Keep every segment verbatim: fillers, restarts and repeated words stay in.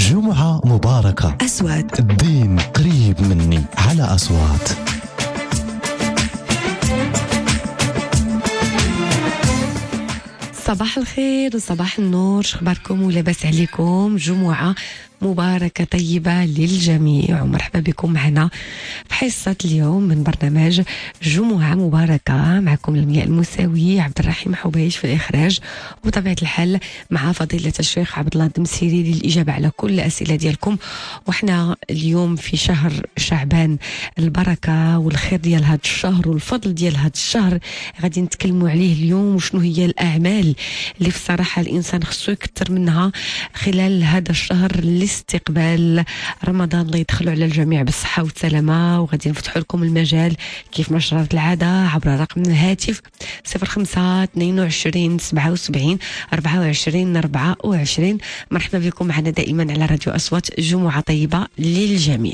جمعة مباركة. أصوات الدين قريب مني على أصوات. صباح الخير وصباح النور، شخباركم ولاباس عليكم؟ جمعة مباركة طيبة للجميع ومرحبا بكم معنا في حصة اليوم من برنامج جمعة مباركة. معكم المياه المساوي، عبد الرحيم حبيش في الإخراج، وبطبيعة الحال مع فضيلة الشيخ عبد الله الدمسيري للإجابة على كل الأسئلة ديالكم. وإحنا اليوم في شهر شعبان، البركة والخير ديال هذا الشهر والفضل ديال هذا الشهر غادي نتكلموا عليه اليوم، وشنو هي الأعمال اللي في الصراحة الإنسان خصو يكثر منها خلال هذا الشهر لاستقبال رمضان. الله يدخلوا على الجميع بالصحة والسلامة. وغادي نفتحوا لكم المجال كيف ما جرت العادة عبر رقم الهاتف صفر خمسة اثنين وعشرين سبعة وسبعين أربعة وعشرين أربعة وعشرين. مرحبا بكم معنا دائما على راديو أصوات. جمعة طيبة للجميع.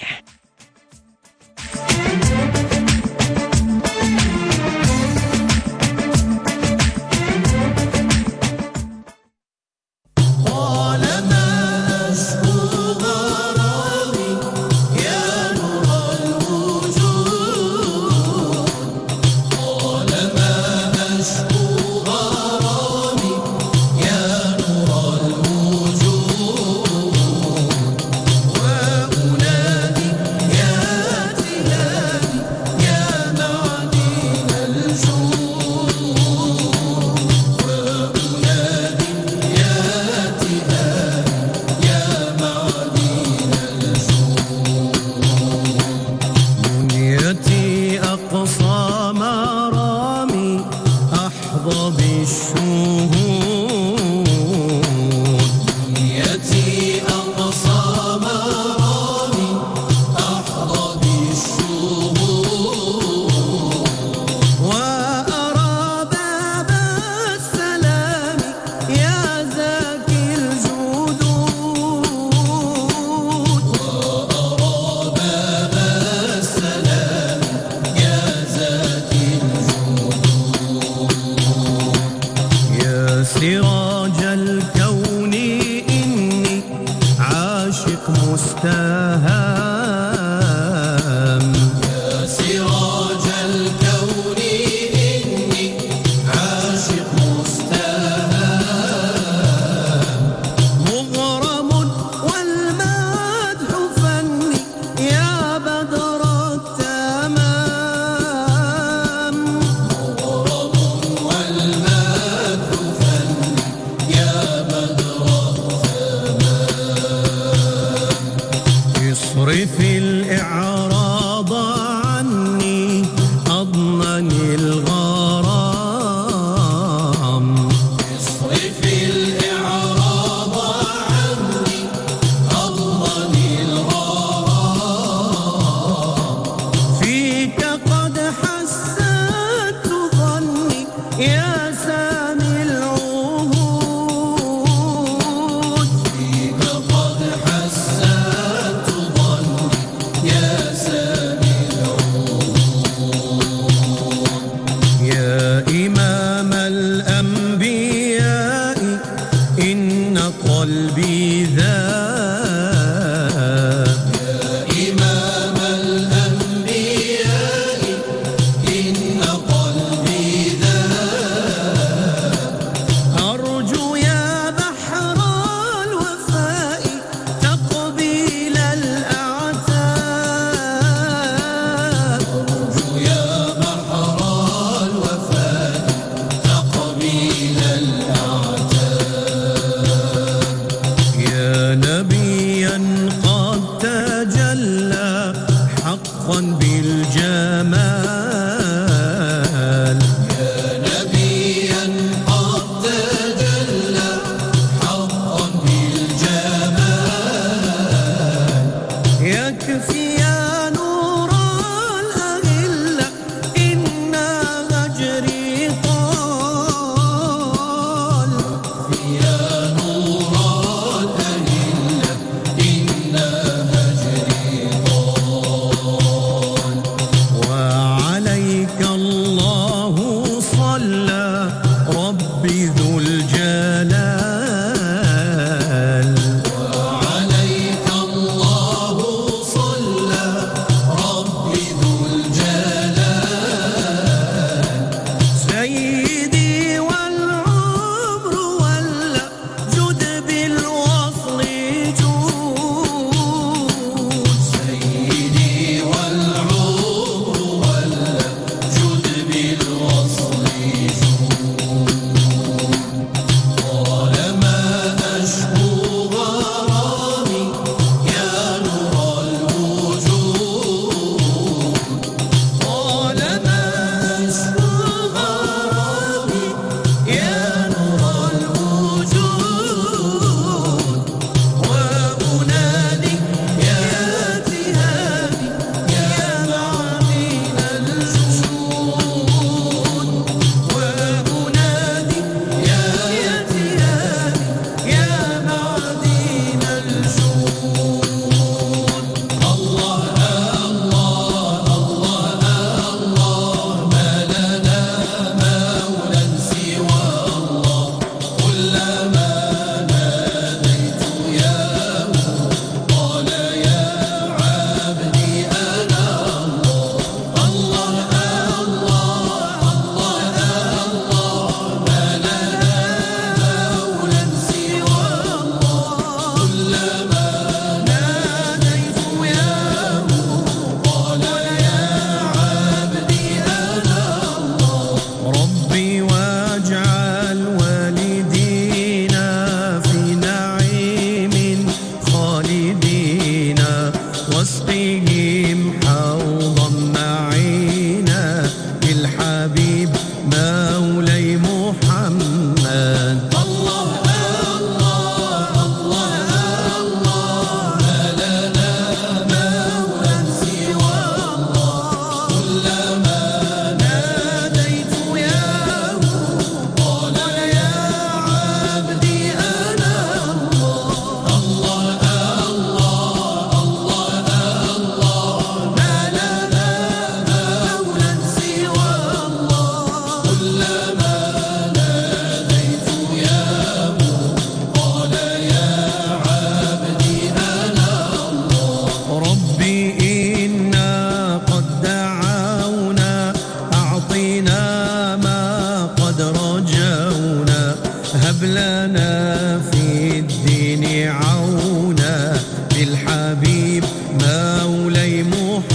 الحبيب مولاي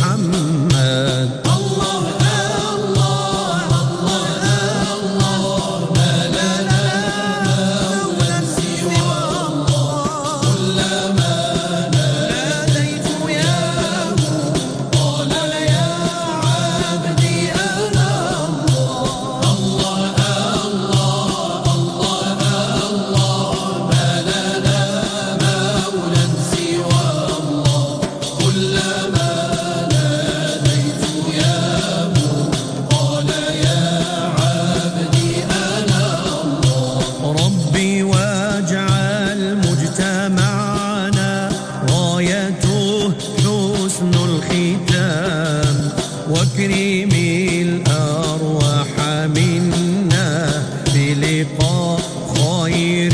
محمد. الله الله الله الله ما لنا مولى سوى الله. كلما ناديت ياه قال يا عبدي أنا الله. الله الله الله الله ما لنا مولى سوى الله. كلما ناديت ياه قال يا عبدي أنا الله. ربي واجعل مجتمعنا غايته حسن الختام، واكرم الأرواح منا بلقاء خير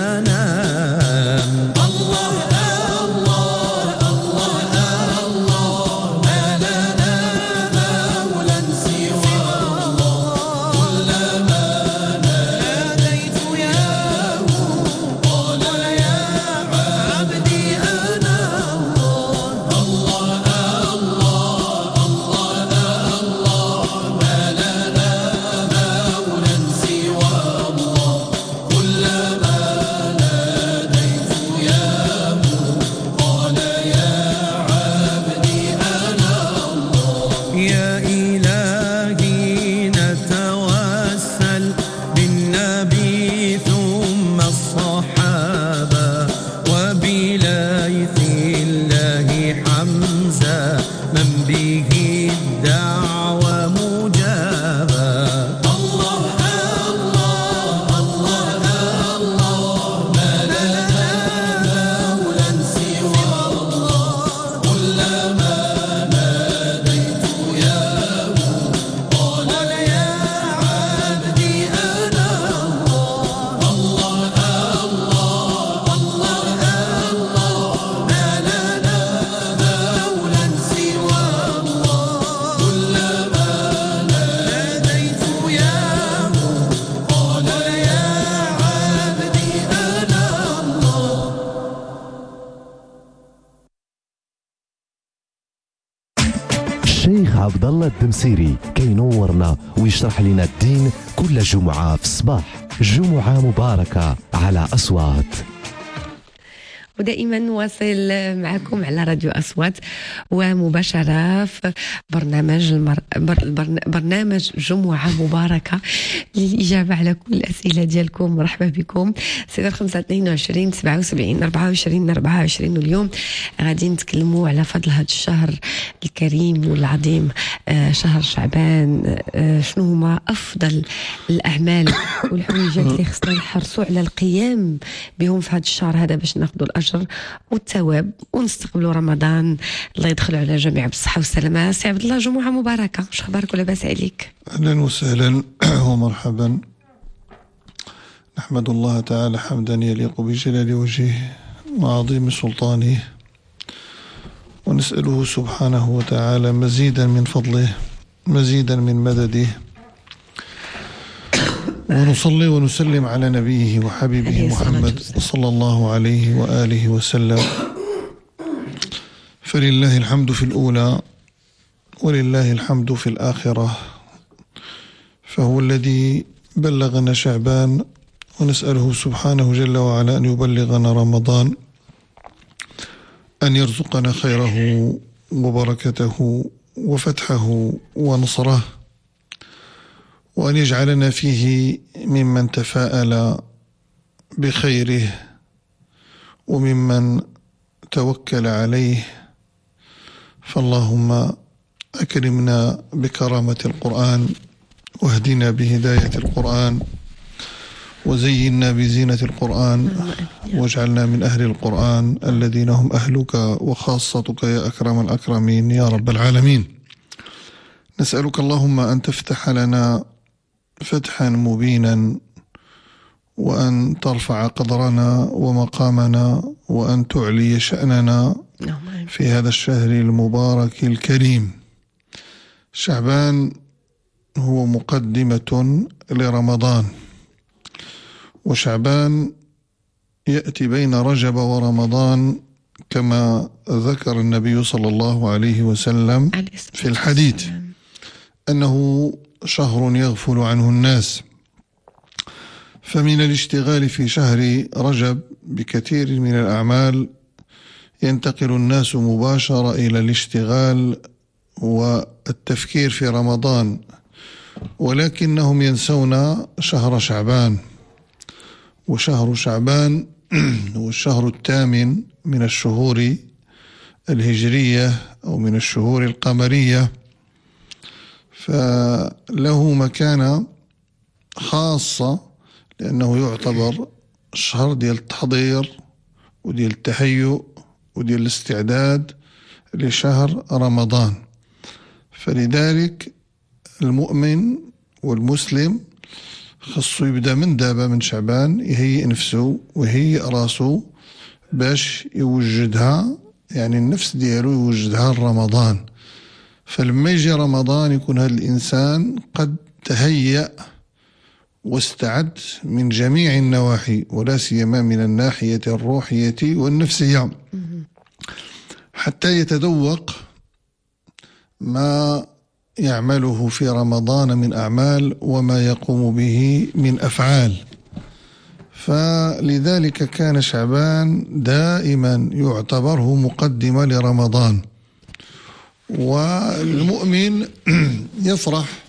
الأنام. الله الله الله الله ما لنا مولى سوى الله. كلما ناديت ياه قال يا عبدي أنا الله. الله الله الله الله ما لنا مولى سوى الله. كلما ناديت ياه قال يا عبدي أنا الله. يا إلهي نتوسل بالنبي ثم الصحابة وبليث الله حمزة من به الدعوة مجابة. الله الله الله الله ما لنا مولى سوى الله. كلما ناديت ياه قال يا عبدي أنا الله. الله الله الله الله ما لنا مولى سوى الله. كلما ناديت ياه قال يا عبدي أنا الله. الشيخ عبد الله الدمسيري كينورنا ويشرح لنا الدين كل جمعة في الصباح. جمعة مباركة على أصوات. ودائما نواصل معكم على راديو أصوات ومباشرة في برنامج المر... بر... برن... برنامج جمعة مباركة للإجابة على كل الأسئلة ديالكم. مرحبا بكم. صفر خمسة اثنين وعشرين سبعة وسبعين أربعة وعشرين أربعة وعشرين. واليوم غادي نتكلموا على فضل هذا الشهر الكريم والعظيم، آه شهر شعبان. آه شنو هما أفضل الأعمال والحويجات اللي خصنا نحرصوا على القيام بهم في هذا الشهر هذا باش ناخذوا الأجر والثواب ونستقبلوا رمضان. الله يدخل على جميع بالصحة والسلامة. سي عبد الله جمعة مباركة، واش اخبارك ولاباس عليك؟ أهلا وسهلا ومرحبا. نحمد الله تعالى حمدا يليق بجلال وجهه وعظيم سلطانه، ونسأله سبحانه وتعالى مزيدا من فضله مزيدا من مدده، ونصلي ونسلم على نبيه وحبيبه محمد صلى الله عليه وآله وسلم. فلله الحمد في الأولى ولله الحمد في الآخرة، فهو الذي بلغنا شعبان، ونسأله سبحانه جل وعلا أن يبلغنا رمضان، أن يرزقنا خيره وبركته وفتحه ونصره، وأن يجعلنا فيه ممن تفاءل بخيره وممن توكل عليه. فاللهم أكرمنا بكرامة القرآن، واهدنا بهداية القرآن، وزينا بزينة القرآن، واجعلنا من أهل القرآن الذين هم أهلك وخاصتك يا أكرم الأكرمين يا رب العالمين. نسألك اللهم أن تفتح لنا فتحا مبينا، وأن ترفع قدرنا ومقامنا، وأن تعلي شأننا في هذا الشهر المبارك الكريم. شعبان هو مقدمة لرمضان، وشعبان يأتي بين رجب ورمضان كما ذكر النبي صلى الله عليه وسلم في الحديث أنه شهر يغفل عنه الناس، فمن الاشتغال في شهر رجب بكثير من الأعمال ينتقل الناس مباشرة إلى الاشتغال والتفكير في رمضان، ولكنهم ينسون شهر شعبان. وشهر شعبان هو الشهر الثامن من الشهور الهجرية أو من الشهور القمرية، فله مكانة خاصة لأنه يعتبر شهر ديال التحضير وديال التهيؤ وديال الاستعداد لشهر رمضان. فلذلك المؤمن والمسلم خصو يبدأ من دابا من شعبان يهيئ نفسه ويهيئ راسه باش يوجدها، يعني النفس ديالو يوجدها لرمضان. فلما يجي رمضان يكون هذا الإنسان قد تهيأ واستعد من جميع النواحي، ولا سيما من الناحية الروحية والنفسية، حتى يتذوق ما يعمله في رمضان من أعمال وما يقوم به من أفعال. فلذلك كان شعبان دائما يعتبره مقدمة لرمضان. والمؤمن يفرح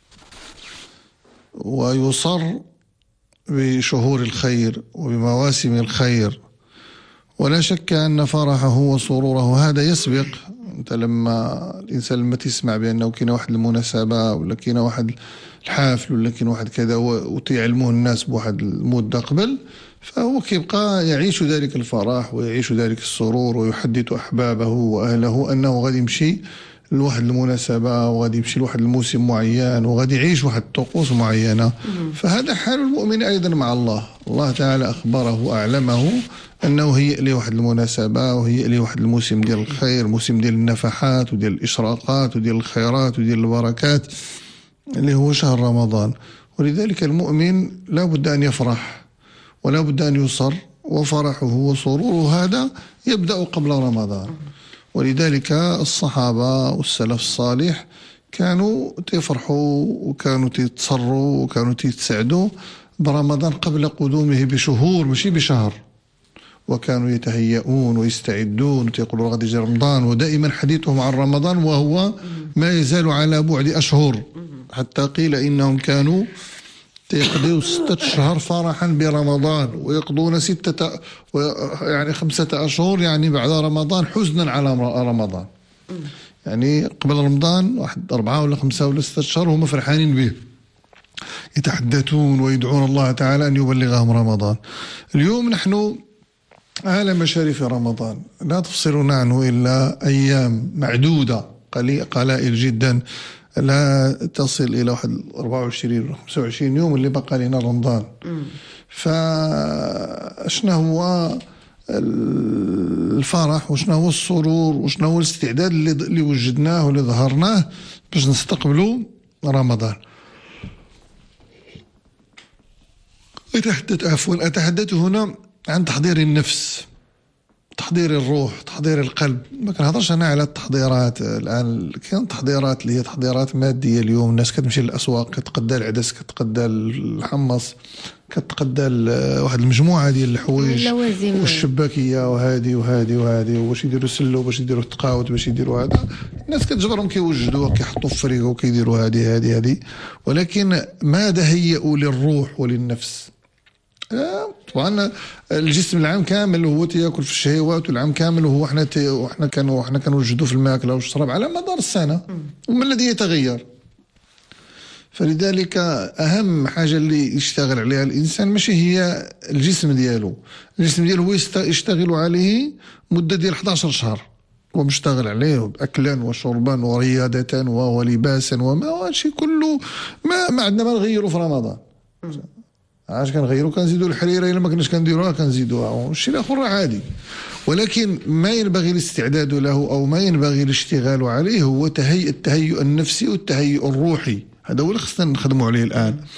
ويصر بشهور الخير وبمواسم الخير، ولا شك أن فرحه وسروره هذا يسبق. أنت لما الإنسان لما تسمع بأنه كاين واحد المناسبة ولا كاين واحد الحافل ولا كاين واحد كذا وتيعلموه الناس بواحد المدة قبل، فهو كيبقى يعيش ذلك الفرح ويعيش ذلك السرور ويحدث أحبابه وأهله أنه غادي يمشي لواحد المناسبة وغادي يمشي لواحد الموسم معين وغادي يعيش واحد الطقوس معينة. فهذا حال المؤمن أيضا مع الله. الله تعالى أخبره وأعلمه أنه هيئ لي واحد المناسبة وهيئ لي واحد الموسم ديال الخير، موسم ديال النفحات وديال الإشراقات وديال الخيرات وديال البركات اللي هو شهر رمضان. ولذلك المؤمن لا بد أن يفرح ولا بد أن يصر، وفرحه وسروره هذا يبدأ قبل رمضان. ولذلك الصحابة والسلف الصالح كانوا تفرحوا وكانوا تتصروا وكانوا تتسعدوا برمضان قبل قدومه بشهور ماشي بشهر، وكانوا يتهيئون ويستعدون ويقولوا غادي يجي رمضان، ودائما حديثهم عن رمضان وهو ما يزال على بعد أشهر، حتى قيل إنهم كانوا يقضوا ستة شهور فرحا برمضان ويقضون ستة يعني خمسة أشهر يعني بعد رمضان حزنا على رمضان. يعني قبل رمضان واحد أربعة ولا خمسة ولا ستة شهور هم فرحانين به، يتحدثون ويدعون الله تعالى أن يبلغهم رمضان. اليوم نحن على مشارف رمضان لا تفصلنا عنه إلا أيام معدودة قلائل جدا، لا تصل إلى واحد أربعة وعشرين ولا خمسة وعشرين يوم اللي بقى لنا رمضان. فشنا هو الفرح وشنا هو السرور وشنا هو الاستعداد اللي وجدناه واللي ظهرناه باش نستقبلوا رمضان. أتحدث عفوا أتحدث هنا عن تحضير النفس، تحضير الروح، تحضير القلب. ما كنهضرش انا على التحضيرات الان، كاين تحضيرات اللي هي تحضيرات ماديه. اليوم الناس كتمشي للاسواق كتقدى العدس كتقدى الحمص كتقدى واحد المجموعه ديال الحوايج والشباكيه وهذه وهذه وهذه وباش يديروا سلو باش يديروا التقاوت باش يديروا هذا. الناس كتجبرهم كيوجدوها كيحطوا في فريق وكيديروا هذه هذه هذه، ولكن ماذا هيئوا للروح وللنفس؟ طبعا الجسم العام كامل هو تياكل في الشهوات، والعام كامل هو احنا تي واحنا كانوا احنا كنوجدوا في الماكله والشراب على مدار السنه، وما الذي يتغير؟ فلذلك اهم حاجه اللي يشتغل عليها الانسان ماشي هي الجسم ديالو، الجسم ديالو هو يشتغل عليه مده ديال أحد عشر شهر، هو مشتغل عليه اكلا وشربا ورياضه ولباسا وما هادشي كله ما ما عندنا ما نغيروا في رمضان. عاش كنغيروا كنزيدوا الحريره، الا ما كناش كنديروها كنزيدوها، والشيء الاخر راه عادي. ولكن ما ينبغي الاستعداد له او ما ينبغي الاشتغال عليه هو تهيئ التهيؤ النفسي والتهيؤ الروحي. هذا هو اللي خصنا نخدموا عليه الان.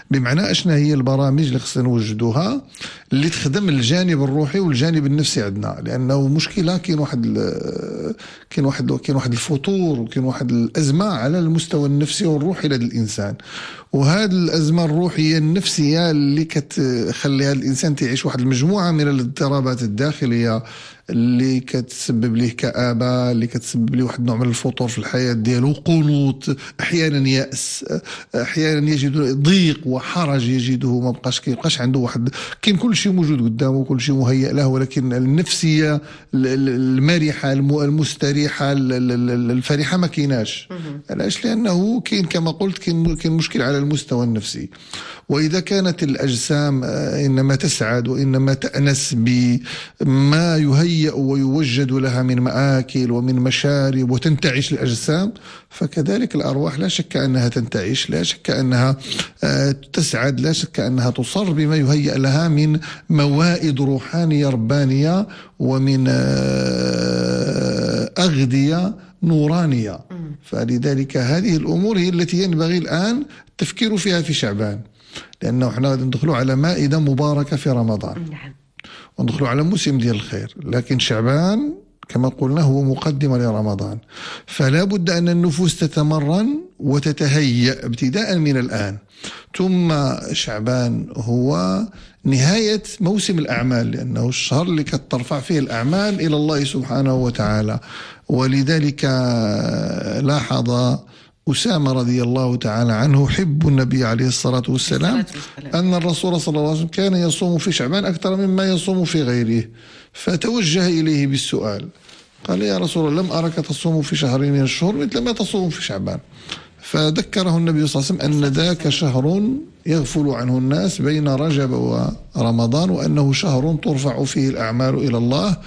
بمعنى أشنا هي البرامج اللي خصنا نوجدوها اللي تخدم الجانب الروحي والجانب النفسي عندنا، لأنه مشكلة كاين واحد كاين واحد كاين واحد الفتور وكاين واحد الأزمة على المستوى النفسي والروحي لدى الإنسان، وهذه الأزمة الروحية النفسية اللي كتخلي هذا الإنسان تعيش واحد المجموعة من الاضطرابات الداخلية اللي كتسبب ليه كآبة، اللي كتسبب ليه واحد نوع من الفتور في الحياة ديالو، قنوط، أحيانا يأس، أحيانا يجد ضيق وحرج يجده، ما بقاش كيبقاش عنده واحد، كاين كل شيء موجود قدامه، كل شيء مهيأ له، ولكن النفسية المرحة المستريحة الفرحة ما كايناش. علاش؟ لأنه كاين كما قلت كاين كاين مشكل على المستوى النفسي. وإذا كانت الأجسام إنما تسعد وإنما تأنس بما يهيأ ويوجد لها من مآكل ومن مشارب وتنتعش الأجسام، فكذلك الأرواح لا شك أنها تنتعش، لا شك أنها تسعد، لا شك أنها تصر بما يهيأ لها من موائد روحانية ربانية ومن أغذية نورانية. فلذلك هذه الأمور هي التي ينبغي الآن التفكير فيها في شعبان، لأنه احنا غادي ندخلوا على مائدة مباركة في رمضان، وندخلوا على موسم ديال الخير، لكن شعبان كما قلنا هو مقدمة لرمضان، فلا بد أن النفوس تتمرن وتتهيأ ابتداء من الآن. ثم شعبان هو نهاية موسم الأعمال، لأنه الشهر اللي كترفع فيه الأعمال إلى الله سبحانه وتعالى. ولذلك لاحظ أسامة رضي الله تعالى عنه حب النبي عليه الصلاة والسلام أن الرسول صلى الله عليه وسلم كان يصوم في شعبان أكثر مما يصوم في غيره، فتوجه إليه بالسؤال، قال يا رسول الله لم أرك تصوم في شهر من الشهور مثل ما تصوم في شعبان. فذكره النبي صلى الله عليه وسلم أن ذاك شهر يغفل عنه الناس بين رجب ورمضان، وأنه شهر ترفع فيه الأعمال إلى الله،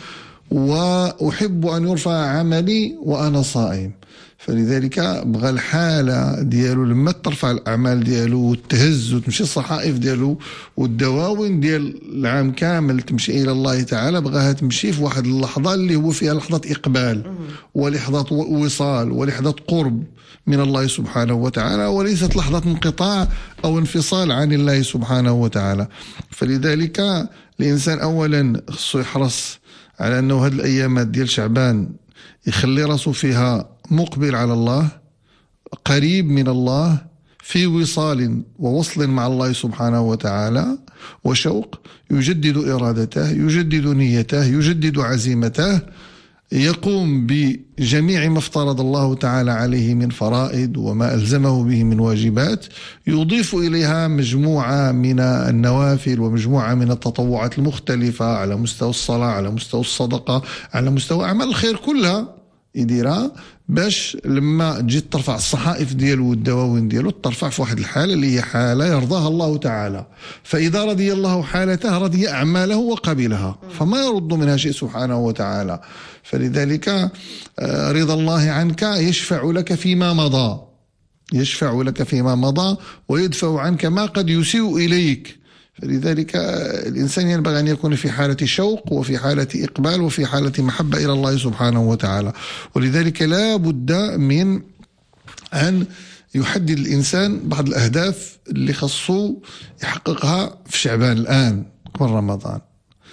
وأحب أن يرفع عملي وأنا صائم. فلذلك بغى الحالة ديالو لما ترفع الأعمال ديالو وتهز وتمشي الصحائف ديالو والدواوين ديال العام كامل تمشي إلى الله تعالى، بغاها تمشي في واحد اللحظة اللي هو فيها لحظة إقبال ولحظة وصال ولحظة قرب من الله سبحانه وتعالى، وليست لحظة انقطاع أو انفصال عن الله سبحانه وتعالى. فلذلك الإنسان أولا خصو يحرص على أنه هذه الأيامات ديال شعبان يخلي راسه فيها مقبل على الله، قريب من الله، في وصال ووصل مع الله سبحانه وتعالى، وشوق، يجدد إرادته، يجدد نيته، يجدد عزيمته، يقوم بجميع ما افترض الله تعالى عليه من فرائض وما ألزمه به من واجبات، يضيف إليها مجموعة من النوافل ومجموعة من التطوعات المختلفة على مستوى الصلاة، على مستوى الصدقة، على مستوى أعمال الخير كلها يديرها، باش لما تجي ترفع الصحائف ديالو والدواوين ديالو ترفع في واحد الحالة اللي هي حالة يرضاها الله تعالى. فإذا رضي الله حالته رضي أعماله وقبلها، فما يرد منها شيء سبحانه وتعالى. فلذلك رضا الله عنك يشفع لك فيما مضى، يشفع لك فيما مضى ويدفع عنك ما قد يسيء إليك. فلذلك الإنسان ينبغي أن يكون في حالة شوق وفي حالة إقبال وفي حالة محبة إلى الله سبحانه وتعالى. ولذلك لا بد من أن يحدد الإنسان بعض الأهداف اللي خصو يحققها في شعبان الآن قبل رمضان.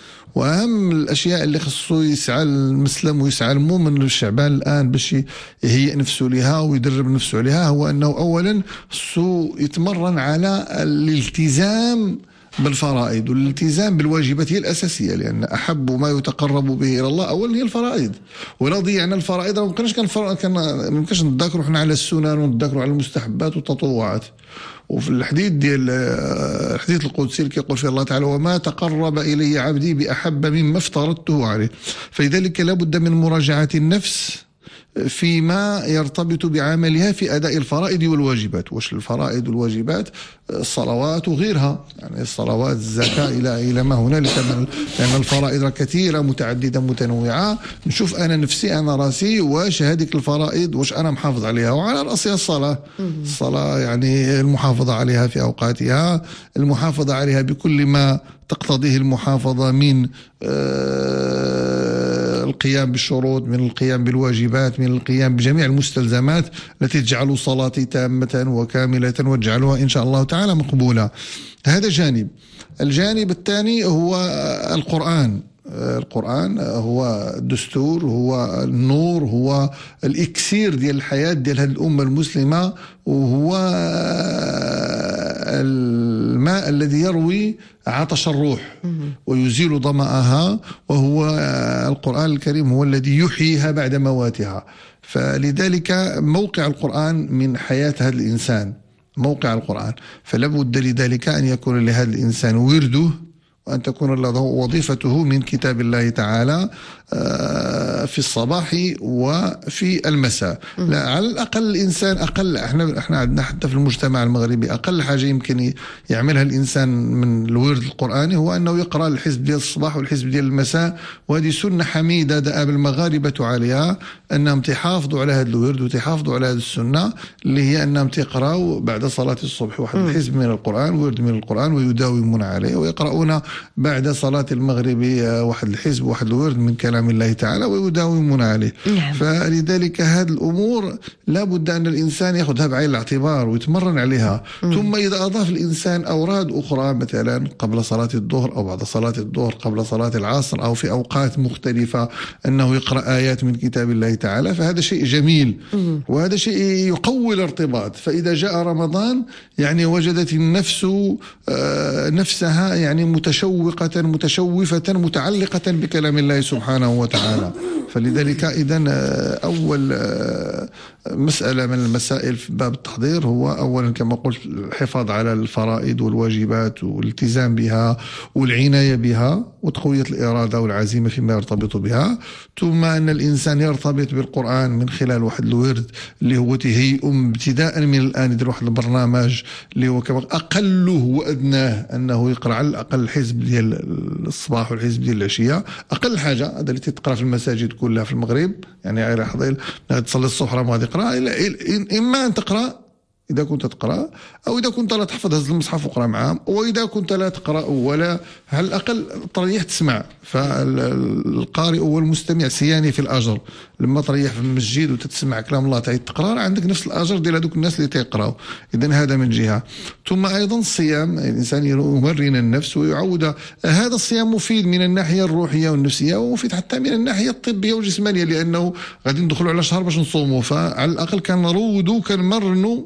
وأهم الأشياء اللي خصو يسعى المسلم ويسعى المؤمن للشعبان الآن باش يهيئ نفسه لها ويدرب نفسه عليها هو أنه أولا خصو يتمرن على الالتزام بالفرائض والالتزام بالواجبات هي الأساسية، لأن أحب ما يتقرب به إلى الله أولا هي الفرائض. ولا ضيعنا الفرائض ما بقناش كان ما يمكنش نتذاكروا حنا على السنن ونتذاكروا على المستحبات والتطوعات. وفي الحديث ديال الحديث القدسي اللي كيقول فيه الله تعالى وما تقرب إلي عبدي بأحب مما افترضته عليه. فلذلك لا بد من مراجعة النفس فيما يرتبط بعملها في أداء الفرائض والواجبات. واش الفرائض والواجبات الصلوات وغيرها، يعني الصلوات الزكاة إلى إلى ما هنالك، لأن الفرائض كثيرة متعددة متنوعة. نشوف أنا نفسي أنا راسي واش هذيك الفرائض واش أنا محافظ عليها، وعلى رأسها الصلاة. الصلاة يعني المحافظة عليها في أوقاتها، المحافظة عليها بكل ما تقتضيه المحافظة من القيام بالشروط، من القيام بالواجبات، من القيام بجميع المستلزمات التي تجعل صلاتي تامة وكاملة وتجعلها إن شاء الله تعالى مقبولة. هذا جانب. الجانب الثاني هو القرآن. القرآن هو الدستور، هو النور، هو الإكسير ديال الحياة ديال هذه الأمة المسلمة، وهو الماء الذي يروي عطش الروح ويزيل ظمأها، وهو القرآن الكريم هو الذي يحييها بعد مواتها. فلذلك موقع القرآن من حياة هذا الإنسان، موقع القرآن، فلا بد لذلك أن يكون لهذا الإنسان ورده، وأن تكون له وظيفته من كتاب الله تعالى في الصباح وفي المساء. لا على الأقل الإنسان أقل، احنا احنا عندنا حتى في المجتمع المغربي أقل حاجة يمكن يعملها الإنسان من الورد القرآني هو أنه يقرأ الحزب ديال الصباح والحزب ديال المساء. وهذه سنة حميدة دأب المغاربة عليها، أنهم تحافظوا على هذا الورد وتحافظوا على هذه السنة اللي هي أنهم تقرأوا بعد صلاة الصبح واحد الحزب من القرآن، ورد من القرآن، ويداومون عليه، ويقرؤون بعد صلاة المغرب واحد الحزب واحد الورد من كلام الله تعالى ويداومون عليه. نعم. فلذلك هذه الأمور لا بد أن الإنسان يأخذها بعين الاعتبار ويتمرن عليها. مم. ثم إذا أضاف الإنسان أوراد أخرى مثلا قبل صلاة الظهر أو بعد صلاة الظهر، قبل صلاة العصر، أو في أوقات مختلفة، أنه يقرأ آيات من كتاب الله تعالى، فهذا شيء جميل. مم. وهذا شيء يقوي الارتباط. فإذا جاء رمضان يعني وجدت النفس نفسها يعني متشوقة متشوفة متعلقة بكلام الله سبحانه وتعالى. فلذلك إذن أول مسألة من المسائل في باب التحضير هو أولا كما قلت الحفاظ على الفرائض والواجبات والالتزام بها والعناية بها وتقوية الإرادة والعزيمة فيما يرتبط بها. ثم أن الإنسان يرتبط بالقرآن من خلال واحد الورد اللي هو تهيئ ابتداء من الآن، يدير واحد البرنامج اللي هو كما أقله وأدناه أنه يقرأ على الأقل الحزب ديال الصباح والحزب ديال العشية، أقل حاجة. هذا اللي تقرأ في المساجد كلها في المغرب، يعني غير حضير تصلي الصبح راه ما غادي يقرأ، إما أن تقرأ إذا كنت تقرأ، أو إذا كنت لا تحفظ هز المصحف وقرأ معهم، وإذا كنت لا تقرأ ولا على الأقل تريح تسمع. فالقارئ والمستمع سياني في الأجر. لما تريح في المسجد وتتسمع كلام الله تعالى تقرأ عندك نفس الأجر ديال هذوك الناس اللي تيقراوا. إذن هذا من جهة. ثم أيضا الصيام، الإنسان يمرن النفس ويعود. هذا الصيام مفيد من الناحية الروحية والنفسية، ومفيد حتى من الناحية الطبية والجسمانية، لأنه غادي ندخلوا على شهر باش نصوموا، فعلى الأقل كنروضوا كنمرنوا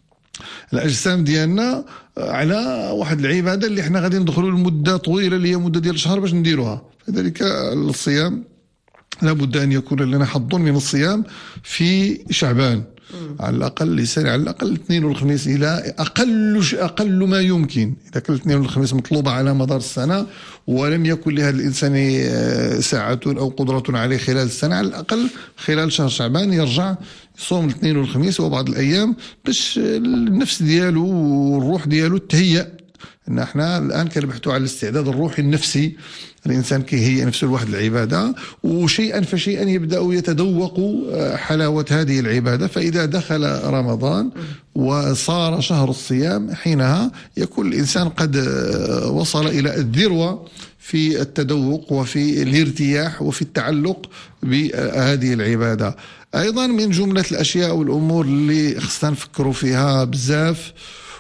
الأجسام ديالنا على واحد العبادة اللي احنا غادي ندخلوا لمدة طويلة اللي هي مدة ديال الشهر باش نديروها. فذلك الصيام لابد أن يكون لنا حظ من الصيام في شعبان على الأقل لسنة، على الأقل الاثنين والخميس إلى أقل أقل ما يمكن. إذا كان الاثنين والخميس مطلوبة على مدار السنة ولم يكن لهذا الإنسان ساعة أو قدرة عليه خلال السنة، على الأقل خلال شهر شعبان يرجع يصوم الاثنين والخميس وبعض الأيام باش النفس ديالو والروح ديالو تهيأ. إن احنا الآن كنبحثوا على الاستعداد الروحي النفسي. الإنسان كيهيئ نفسه لواحد العبادة، وشيئا فشيئا يبدأ يتذوق حلاوة هذه العبادة. فإذا دخل رمضان وصار شهر الصيام، حينها يكون الإنسان قد وصل إلى الذروة في التذوق وفي الارتياح وفي التعلق بهذه العبادة. أيضا من جملة الأشياء والأمور اللي خصنا نفكروا فيها بزاف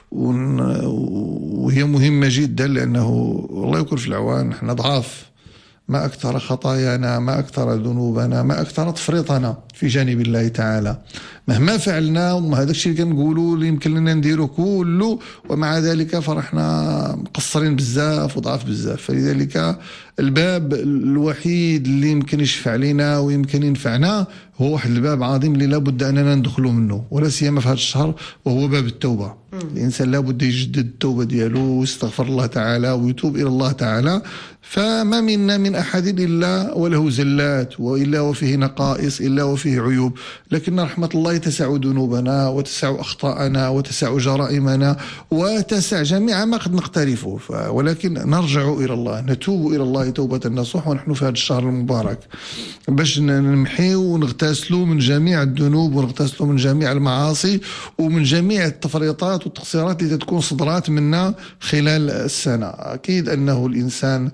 وهي مهمة جدا، لأنه الله يكون في العوان، احنا ضعاف. ما أكثر خطايانا، ما أكثر ذنوبنا، ما أكثر تفريطنا في جانب الله تعالى. مهما فعلنا وما هذاك الشيء اللي كنقولوا اللي يمكن لنا نديرو كله، ومع ذلك فرحنا مقصرين بزاف وضعاف بزاف. فلذلك الباب الوحيد اللي يمكن يشفع لنا ويمكن ينفعنا هو واحد الباب عظيم اللي لابد أننا ندخلوا منه، ولا سيما في هذا الشهر، وهو باب التوبة. الإنسان لابد يجدد التوبة ديالو ويستغفر الله تعالى ويتوب إلى الله تعالى. فما منا من أحد إلا وله زلات، وإلا وفيه نقائص، إلا وفيه عيوب، لكن رحمة الله الله تسع ذنوبنا وتسع أخطاءنا وتسع جرائمنا وتسع جميع ما قد نقترفه، ولكن نرجع إلى الله، نتوب إلى الله توبة نصوح، ونحن في هذا الشهر المبارك باش نمحيو ونغتسلوا من جميع الذنوب ونغتسلوا من جميع المعاصي ومن جميع التفريطات والتقصيرات اللي تكون صدرات منا خلال السنة. أكيد أنه الإنسان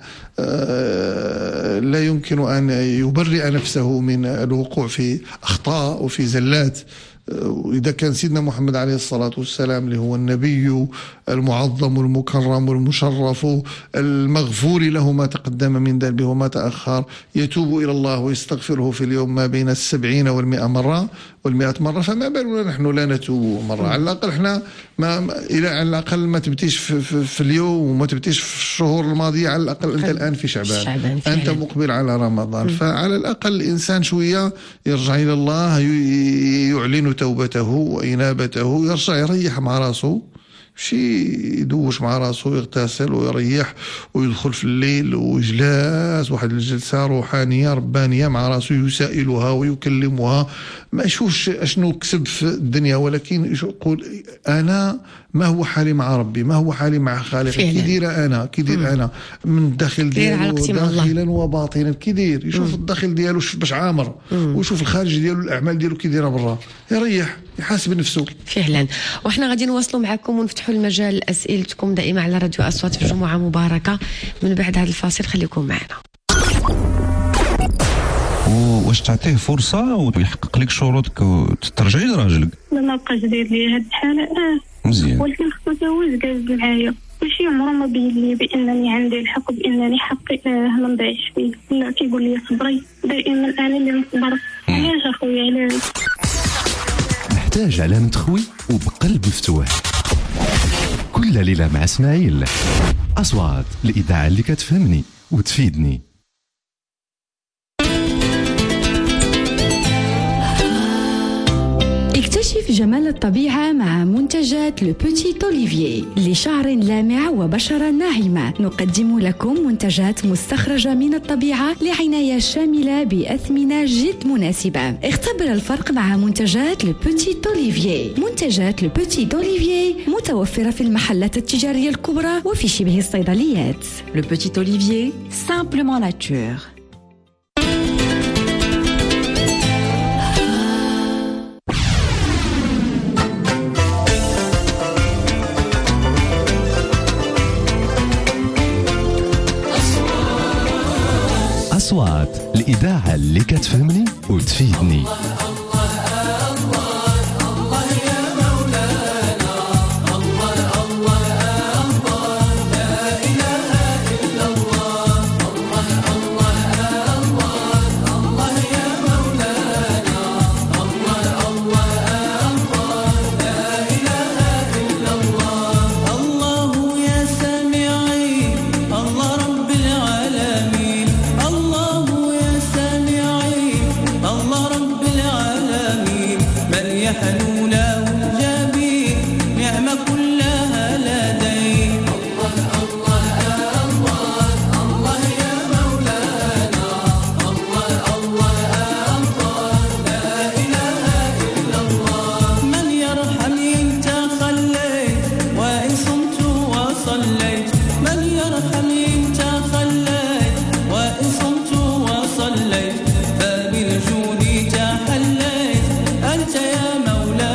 لا يمكن أن يبرئ نفسه من الوقوع في أخطاء وفي زلات. وإذا كان سيدنا محمد عليه الصلاة والسلام اللي هو النبي المعظم والمكرم والمشرف المغفور له ما تقدم من ذنبه وما تأخر يتوب إلى الله ويستغفره في اليوم ما بين السبعين والمئة مرة والمئة مرة، فما بالنا نحن لا نتوب مرة؟ على الأقل احنا ما إلى على الأقل ما تبتيش في, في, في اليوم وما تبتيش في الشهور الماضية، على الأقل أنت الآن في شعبان, شعبان أنت مقبل على رمضان. م. فعلى الأقل الإنسان شوية يرجع إلى الله، يعلن توبته وإنابته، يرجع يريح مع راسه، شي يدوش مع راسه، يغتسل ويريح ويدخل في الليل ويجلس واحد الجلسة روحانية ربانية مع راسه، يسائلها ويكلمها، ما يشوفش اشنو كسب في الدنيا، ولكن يقول أنا ما هو حالي مع ربي، ما هو حالي مع خالقي، كي دير أنا كي دير أنا من الداخل ديالو داخلا وباطنا، كي دير يشوف مم. الداخل ديالو باش عامر، مم. ويشوف الخارج ديالو الأعمال ديالو كي ديرها برا، يريح يحاسب نفسه فعلا. وإحنا غادي نواصلوا معكم ونفتحوا المجال أسئلتكم دائما على راديو أصوات في جمعة مباركة. من بعد هذا الفاصل خليكم معنا. واش تعطيه فرصه ويحقق لك شروطك وترجعي لراجلك؟ ما بقاش داير لي هاد الحاله اه مزيان، ولكن خصو هو يجاوب معايا، ماشي عمره ما بين لي بانني عندي الحق بانني حقي اه ما نضيعش فيه، لا كيقول لي صبري دائما انا اللي نصبر. علاش اخويا علاش؟ نحتاج على نتخوي وبقلب مفتوح كل ليله مع اسماعيل. اصوات الاذاعه اللي كتفهمني وتفيدني. اكتشف جمال الطبيعة مع منتجات لو بوتيت أوليفييه. لشعر لامع وبشرة ناعمة نقدم لكم منتجات مستخرجة من الطبيعة لعناية شاملة بأثمنة جد مناسبة. اختبر الفرق مع منتجات لو بوتيت أوليفييه. منتجات لو بوتيت أوليفييه متوفرة في المحلات التجارية الكبرى وفي شبه الصيدليات. لو بوتيت أوليفييه simplement nature. أصوات الإذاعة اللي كتفهمني وتفيدني. أنت يا مولاي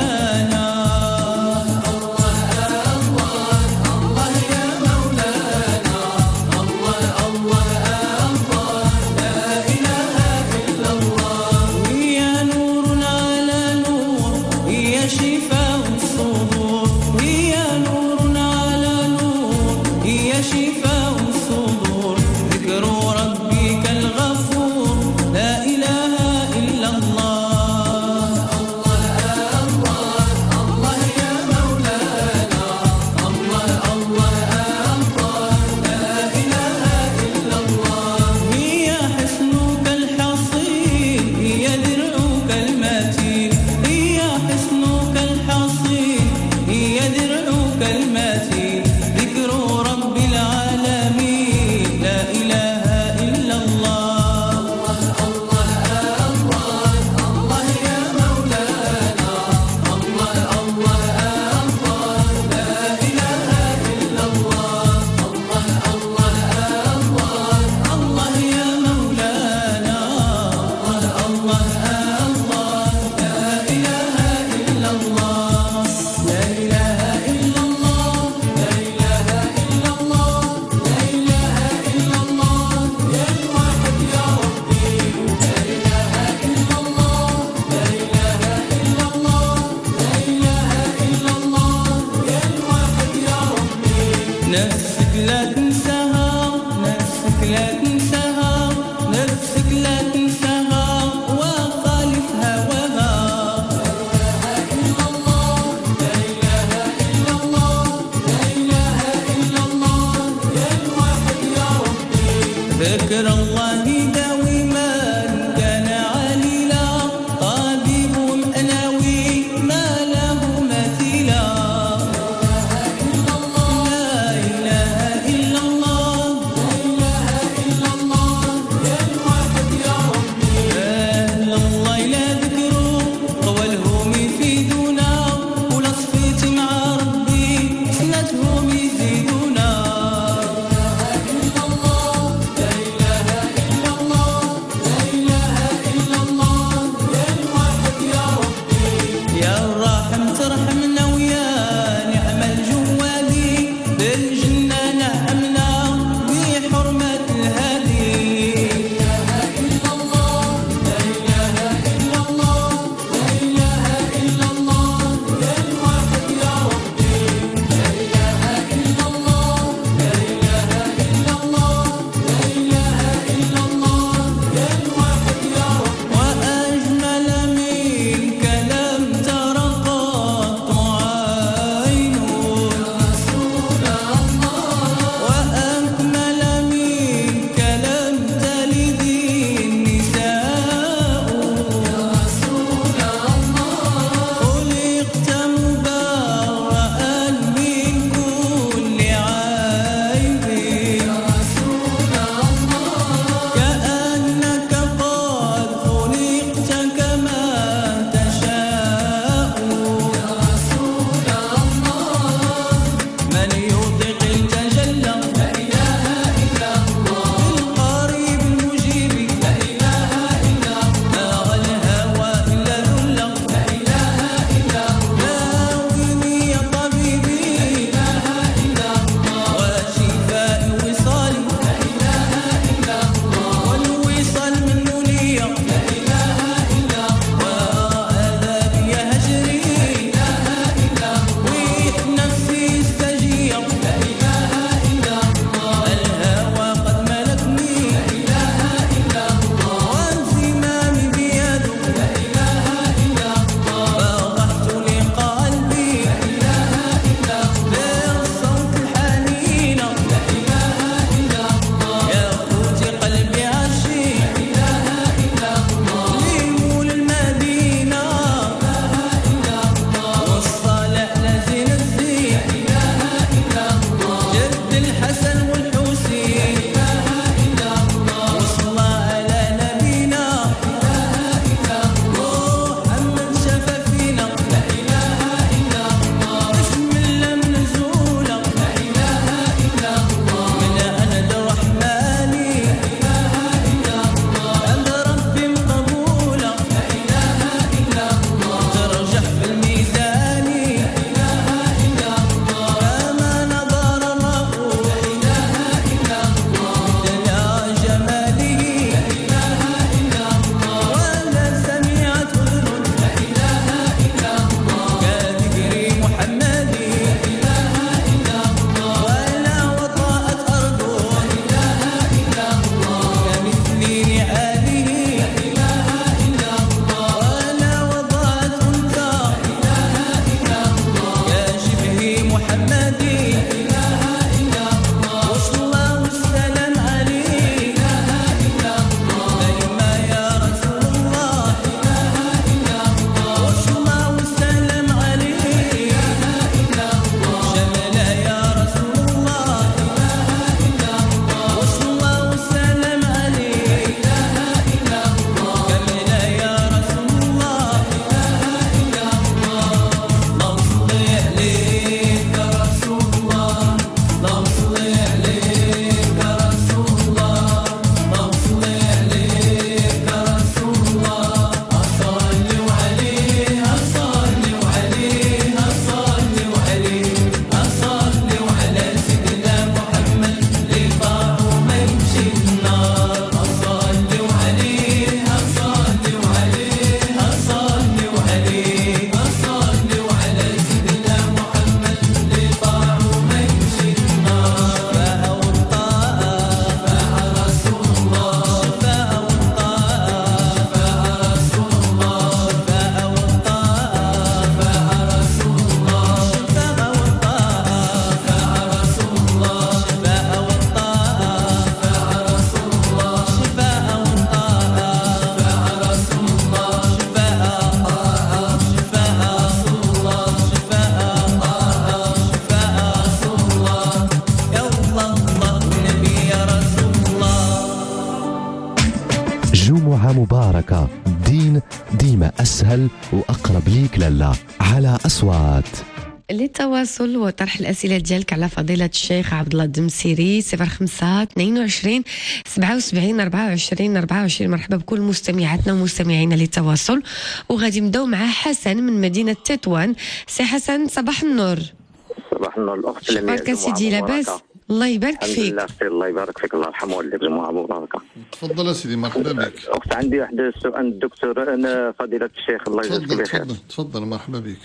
مباركة، الدين ديما أسهل وأقرب ليك لله. على أصوات للتواصل وطرح الأسئلة ديالك على فضيلة الشيخ عبد الله الدمسيري صفر خمسة اثنين وعشرين سبعة وسبعين أربعة وعشرين أربعة وعشرين. مرحبا بكل مستمعاتنا ومستمعينا للتواصل، وغادي نبداو مع حسن من مدينة تطوان. سي حسن صباح النور. صباح النور الاخت. شبارك سيدي؟ لاباس؟ الله يبارك فيك. الحمد لله اختي، الله يبارك فيك، الله يرحمه والديك جمعه مباركه. تفضل سيدي، مرحبا بك. اخت عندي واحد السؤال الدكتور، انا فضيله الشيخ الله يجزيك بخير. تفضل تفضل مرحبا بك.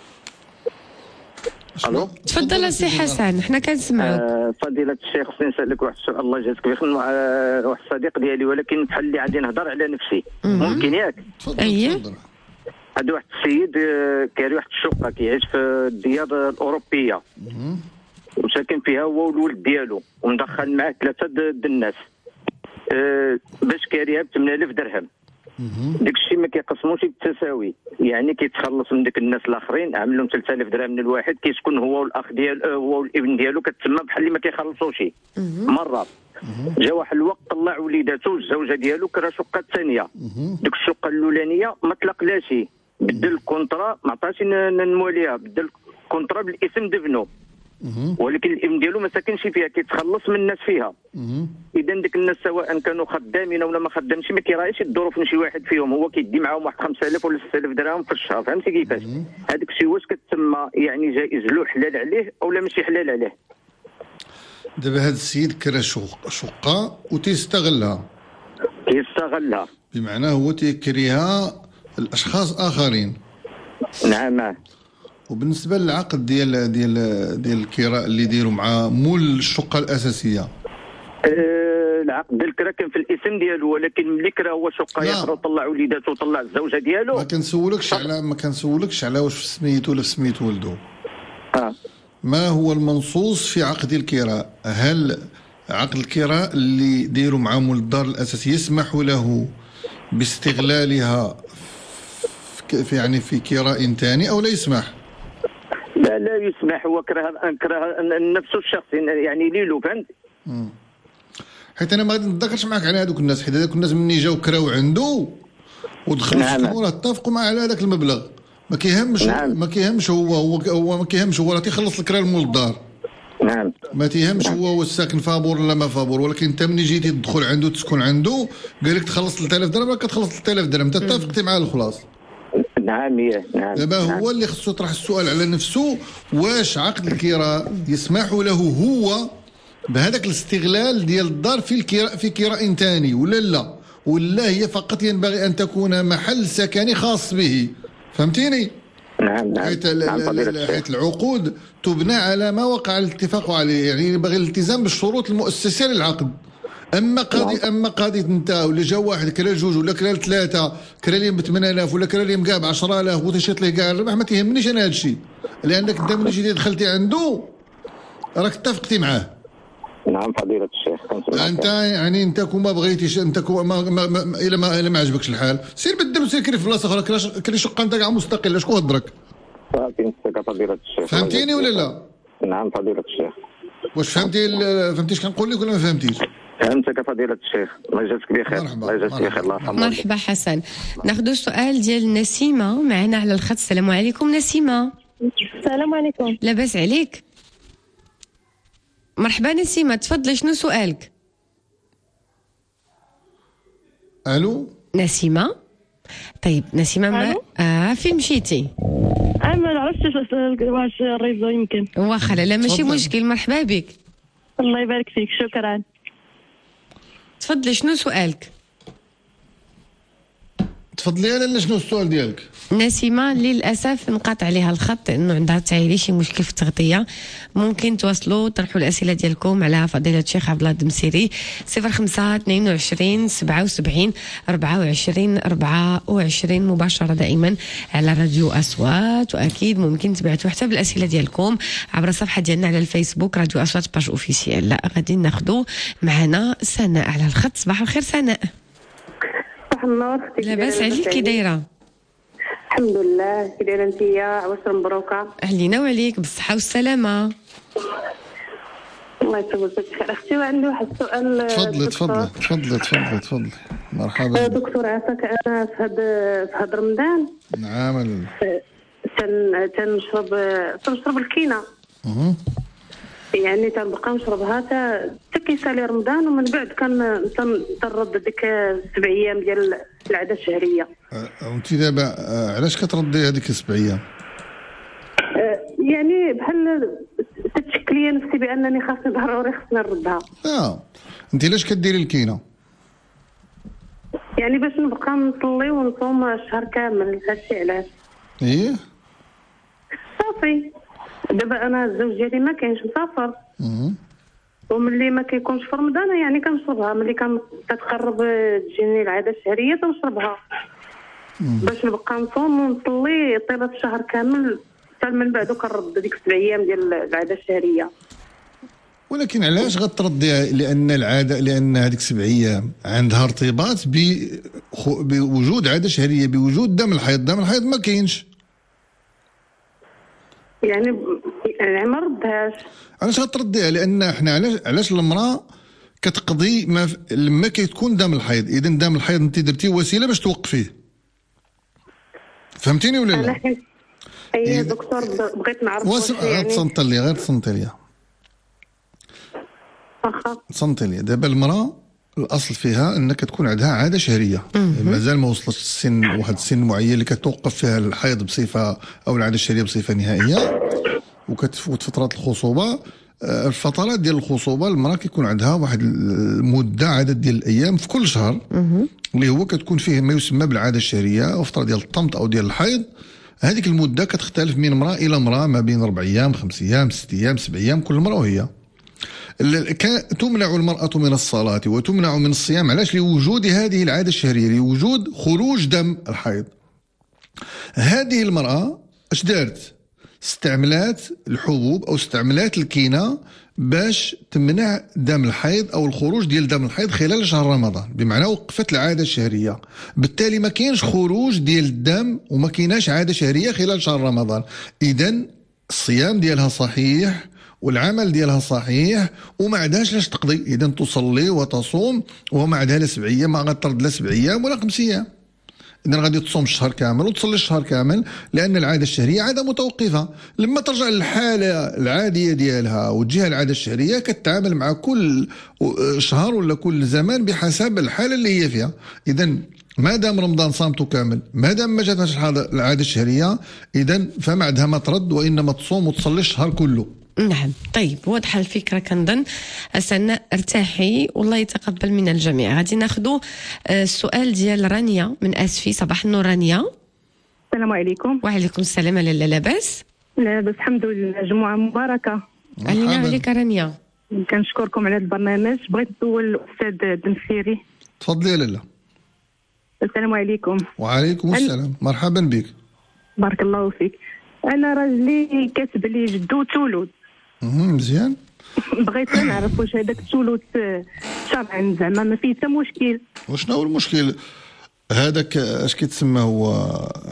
الو تفضل سي حسن، حنا كنسمعوك. آه فضيله الشيخ، خصني نسالك واحد السؤال الله يجزيك بخير. آه واحد الصديق ديالي، ولكن بحال اللي غادي نهضر على نفسي، ممكن ياك؟ اييه. هذا واحد السيد آه كاري واحد الشقه كيعيش في الديار الاوروبيه، وساكن فيها هو والولد ديالو، ومدخل معاه ثلاثه د الناس. أه باش كاريها ب ثمانية آلاف درهم. داك الشيء ما كيقسموش بالتساوي، يعني كيتخلص من ديك الناس الاخرين، عامل لهم ثلاثة آلاف درهم من الواحد، كيسكن هو والاخ ديال هو والابن ديالو، كتسمى بحال اللي ما كيخلصوش. مره جا واحد الوقت طلع وليداتو الزوجه ديالو كرا شقه ثانيه، ديك الشقه الاولانيه ما طلقلاش، بدل الكونطرا ما عطاش نمواليها، بدل الكونطرا بالاسم دبنو، ولكن الابن ديالو ما ساكنش فيها، كيتخلص من الناس فيها. اذا ديك الناس سواء كانوا خدامين ولا ما خدامش، ما كيراعيش الظروف من شي واحد فيهم، هو كيدي معاهم واحد خمسة آلاف ولا ستة آلاف درهم في الشهر. فهمتي كيفاش؟ هذاك الشيء واش كتسمى يعني جائز له، حلال عليه اولا ماشي حلال عليه؟ دابا هذا السيد كرا شقه وتيستغلها. كيستغلها بمعنى هو تيكريها الاشخاص اخرين. نعم. وبالنسبه للعقد ديال ديال ديال الكراء اللي يديروا مع مول الشقه الاساسيه، أه العقد ديال الكرا كان في الاسم ديالو، ولكن ملي كرا هو شقه يقدر طلع وليداتو وطلع الزوجه ديالو. ما كنسولكش على ما كنسولكش على واش في سميتو ولا في سميت ولدو. اه ما هو المنصوص في عقد الكراء؟ هل عقد الكراء اللي يديروا مع مول الدار الاساسي يسمح له باستغلالها في يعني في كراء ثاني او لا يسمح؟ لا لا يسمح، هو كره كره نفسه الشخصي يعني ليلو. فهمت؟ حيت انا ما غادي نتذكرش معاك على هذوك الناس، حيت هذوك الناس مني جاو كراو عنده ودخلوا سكنوا راه اتفقوا معاه على هذاك المبلغ، ما كيهمش. نعم. ما كيهمش هو هو هو ما كيهمش هو راه تيخلص الكرا لمول الدار. نعم. ما تيهمش نعم. هو هو الساكن فابور ولا ما فابور، ولكن انت ملي جيتي تدخل عنده تسكن عنده قال لك تخلص ثلاثة آلاف درهم، راه كتخلص ثلاثة آلاف درهم، انت اتفقتي معاه الخلاص. نعم نعم. دابا نعم. هو اللي خصو يطرح السؤال على نفسه، واش عقد الكراء يسمح له هو بهذاك الاستغلال ديال الدار في الكراء في كراء ثاني ولا لا، ولا هي فقط ينبغي ان تكون محل سكني خاص به. فهمتيني؟ نعم نعم. حيث حيث العقود تبنى على ما وقع الاتفاق عليه، يعني ينبغي الالتزام بالشروط المؤسسه للعقد. اما قاضي نعم. اما قاضي انت ولا جا واحد كرا جوج ولا كرا ثلاثه، كرا لهم ب ثمانية آلاف ولا كرا لهم كاع ب عشرة آلاف وتشيط ليه كاع الربح، ما تيهمنيش انا هذا الشيء، لانك انت ملي جيتي دخلتي عنده راك اتفقتي معاه. نعم فضيلة الشيخ. انت يعني انت كون ما بغيتيش، انت كون ما, ما, ما الا ما الا ما عجبكش الحال سير بدل وسير كري في بلاصه اخرى، كري شقه انت كاع مستقله، شكون هضرك؟ فضيلة الشيخ. فهمتيني ولا لا؟ نعم فضيلة الشيخ. واش فهمتي فهمتي اش كنقول لك ولا ما فهمتيش؟ فهمتك فضيلة الشيخ، الله يجازيك بخير. الله يجازيك بخير، الله يرحمه. مرحبا حسن. ناخذ السؤال ديال نسيمه معنا على الخط. السلام عليكم نسيمه. السلام عليكم. لاباس عليك؟ مرحبا نسيمه، تفضلي شنو سؤالك؟ الو نسيمه. طيب نسيمه ما آه فين مشيتي؟ انا ما عرفتش واش الريزو يمكن. واخا لا ماشي مشكل، مرحبا بك. الله يبارك فيك، شكرا. تفضلي شنو سؤالك؟ تفضلي انا شنو السؤال ديالك؟ نسيمه للاسف انقطع عليها الخط لانه عندها تايري شي مشكل في التغطيه. ممكن تواصلوا طرحوا الاسئله ديالكم على فضيله الشيخ عبد الله الدمسيري صفر خمسة اثنين وعشرين سبعة وسبعين أربعة وعشرين أربعة وعشرين مباشره دائما على راديو اصوات. واكيد ممكن تبعتوا حتى بالاسئله ديالكم عبر الصفحه ديالنا على الفيسبوك راديو اصوات باج اوفيسيال. لا غادي ناخذوا معنا سناء على الخط. صباح الخير سناء. صباح النور. لاباس عليك كي دايره؟ الحمد لله. كي دايره انتيا؟ عواشر مبروكه. علينا وعليك بالصحه والسلامه. الله الله يسلمك بخير اختي. وعندي واحد السؤال. تفضلي تفضلي تفضلي تفضلي تفضلي مرحبا. دكتور عافاك، انا في هذا في هذا رمضان نعم تن تنشرب تنشرب الكينه. اها يعني تنبقى نشربها حتى كيسالي رمضان، ومن بعد كان تنرد ديك سبع ايام ديال العاده الشهريه. وانت دابا علاش كتردي هذيك السبع ايام؟ يعني بحال تتشكل لي نفسي بانني خاصني ضروري خاصني نردها. اه انت علاش كديري الكينه؟ يعني باش نبقى نصلي ونصوم الشهر كامل. هادشي علاش. ايه صافي دابا انا الزوج ديالي ما كاينش مسافر، اها وملي ما كيكونش في رمضان يعني كنشربها. ملي كتقرب تجيني العاده الشهريه تنشربها باش نبقى نصوم ونصلي طيله الشهر كامل حتى من بعد كنرد ديك سبع ايام ديال العاده الشهريه. ولكن علاش غترديها؟ لان العاده لان هذيك سبع ايام عندها ارتباط بوجود عاده شهريه، بوجود دم الحيض. دم الحيض ما كاينش، يعني يعني ما ردهاش. علاش غترديها؟ لان احنا علاش علاش المراه كتقضي ما ف... لما كيكون دم الحيض. اذا دم الحيض انت درتي وسيله باش توقفيه. فهمتيني ولا لا؟ انا اي دكتور بغيت نعرف واش يعني غير تصنت لي غير تصنت لي واخا تصنت لي. دابا المراه الاصل فيها انك تكون عندها عاده شهريه، مازال ما وصلتش السن واحد السن معين اللي كتوقف فيها الحيض بصفه او العاده الشهريه بصفه نهائيه وكتفوت فترات الخصوبه. الفترات ديال الخصوبه المراه كيكون عندها واحد المده عدد ديال الايام في كل شهر اللي هو كتكون فيه ما يسمى بالعاده الشهريه او فتره ديال الطمط او ديال الحيض. هذيك المده كتختلف من امراه الى امراه، ما بين اربع ايام خمس ايام ست ايام سبع ايام كل امراه وهي. تمنع المرأة من الصلاة وتمنع من الصيام. علاش؟ لوجود هذه العادة الشهرية، لوجود خروج دم الحيض. هذه المرأة اش دارت؟ استعملات الحبوب او استعملات الكينة باش تمنع دم الحيض او الخروج ديال دم الحيض خلال شهر رمضان، بمعنى وقفت العادة الشهرية. بالتالي ما كاينش خروج ديال الدم وما كايناش عادة شهرية خلال شهر رمضان. اذا الصيام ديالها صحيح والعمل ديالها صحيح وما عندهاش لاش تقضي. اذا تصلي وتصوم وما عندها لا سبع ايام، ما غترد لا سبع ايام ولا خمس ايام. اذا غادي تصوم الشهر كامل وتصلي الشهر كامل، لان العاده الشهريه عاده متوقفه. لما ترجع للحاله العاديه ديالها وتجيها العاده الشهريه كتعامل مع كل شهر ولا كل زمان بحسب الحاله اللي هي فيها. اذا ما دام رمضان صامته كامل، ما دام ما جاتهاش العاده الشهريه، اذا فما عندها ما ترد وانما تصوم وتصلي الشهر كله. نعم. طيب واضحه الفكره كنظن. سناء ارتاحي والله يتقبل من الجميع. غادي ناخذوا السؤال ديال رانيا من اسفي. صباح النور رانيا. السلام عليكم. وعليكم السلام. لاله لاباس؟ لاباس الحمد لله. جمعه مباركه. اهلا عليك رانيا. كنشكركم على هذا البرنامج. بغيت نسول الاستاذ الدمسيري. تفضلي يا لاله. السلام عليكم. وعليكم السلام. أن... مرحبا بك. بارك الله فيك. انا راجلي كاتب لي جدو تولد. مزيان. بغيت نعرف واش هذاك التولد شرعا زعما ما فيه حتى مشكل. وشنو هو المشكل؟ هذاك اش كيتسمى هو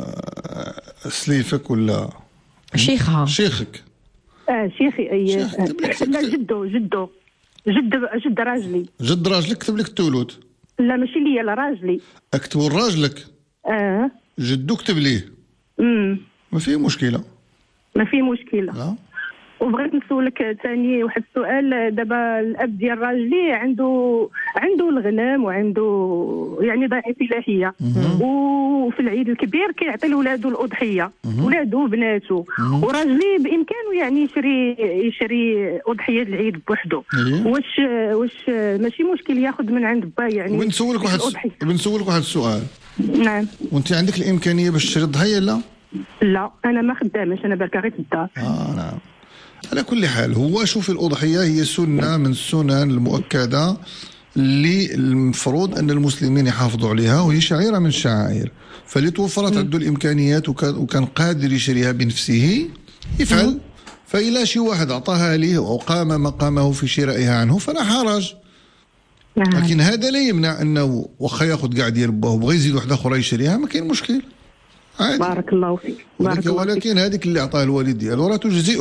سليفك ولا شيخها؟ شيخك. اه شيخي. اي لا جدو جدو جد جد راجلي. جد راجلك كتب لك التولد؟ لا ماشي ليا، لا راجلي. اكتبوا لراجلك؟ اه جدو كتب ليه. امم ما فيه مشكله. ما فيه مشكله. لا. وبغيت نسولك ثاني واحد السؤال. دابا الاب ديال راجلي عنده عنده الغنم وعنده يعني ضعيف فلاحيه، وفي العيد الكبير كيعطي لولادو الاضحيه، ولادو وبناتو، وراجلي بامكانه يعني يشري يشري اضحيه العيد بوحدو. واش واش ماشي مشكل ياخذ من عند با يعني؟ بنسولك واحد بنسولك واحد السؤال. نعم. وانت عندك الامكانيه باش تشري الضحيه لا؟ لا انا ما خدامش، انا بركا غير في الدار. اه نعم. على كل حال هو شوف الأضحية هي سنة من السنن المؤكدة اللي المفروض أن المسلمين يحافظوا عليها، وهي شعيرة من الشعائر. فاللي توفرت عنده الإمكانيات وكان قادر يشريها بنفسه يفعل. فإلا شي واحد أعطاها ليه أو قام مقامه في شرائها عنه فلا حرج. لكن هذا لا يمنع أنه واخا ياخذ قاعد ديال باه وبغى يزيد واحد آخر يشريها ما كاين مشكل عادي. بارك الله فيك. بارك الله فيك. ولكن هذيك اللي أعطاها الوالد ديالو راه تجزئه.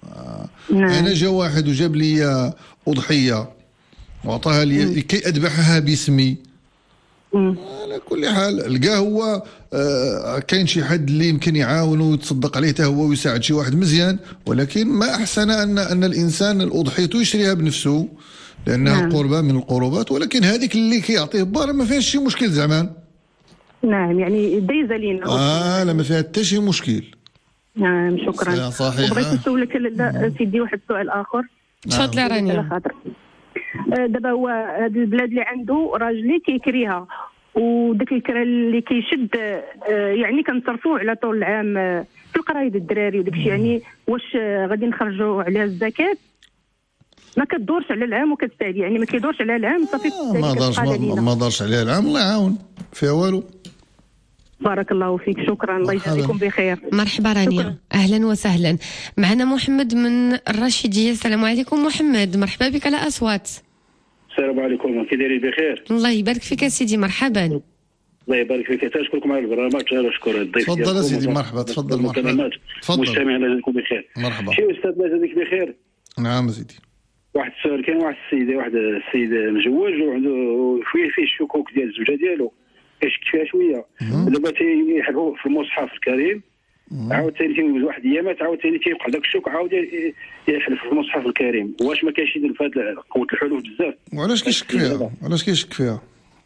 آه. نعم. انا جا واحد وجاب لي اضحيه وعطاها لي لكي اذبحها باسمي. مم. على كل حال لقاه هو آه كاين شي حد اللي يمكن يعاونه ويتصدق عليه حتى هو ويساعد شي واحد مزيان، ولكن ما احسن ان ان الانسان الاضحيته يشريها بنفسه لانها نعم. قربه من القربات، ولكن هذيك اللي كيعطيه بار ما فيهاش شي مشكل زعما. نعم يعني دايزه لينا. اه لا ما فيها حتى شي مشكل. نعم شكرا. صحيح. وبغيت نسولك لا سيدي واحد السؤال اخر. تفضلي رانيا. على خاطر آه، دابا هو هذا البلاد اللي عنده راجلي كيكريها، وداك الكرا اللي كيشد آه، يعني كنصرفوه على طول العام آه، في القرايد الدراري وداك الشيء، يعني واش آه، غادي نخرجوا عليها الزكاه؟ ما كدورش على العام وكتستعدي، يعني ما كيدورش على العام صافي. آه ما دارش ما, ما دارش عليها العام، الله يعاون فيها والو. بارك الله فيك، شكرا، الله يجزيكم بخير. مرحبا رانيا. شكرا. اهلا وسهلا. معنا محمد من الرشيديه. السلام عليكم محمد، مرحبا بك على اصوات. السلام عليكم، كي دايرين بخير؟ الله يبارك فيك يا سيدي، مرحبا. الله يبارك فيك، تشكركم على البرنامج، نشكر الضيف. تفضل سيدي. مرحبا. تفضل. مرحبا. تفضل مستمعينا يجزيكم بخير. مرحبا. شي استاذ الله يجزيك بخير. نعم سيدي. واحد السؤال، كان واحد السيده واحد السيد مزوج وعنده شويه فيه الشكوك ديال الزوجه ديالو، كيشك فيها شويه. دابا تيحلفوا في المصحف الكريم، عاوتاني تيوز واحد الايامات عاوتاني تيوقع داك الشوك، عاود يحلف في المصحف الكريم. واش ما كاينش في هذه قوه الحلف بزاف؟ وعلاش كيشك فيها؟ علاش كيشك فيها؟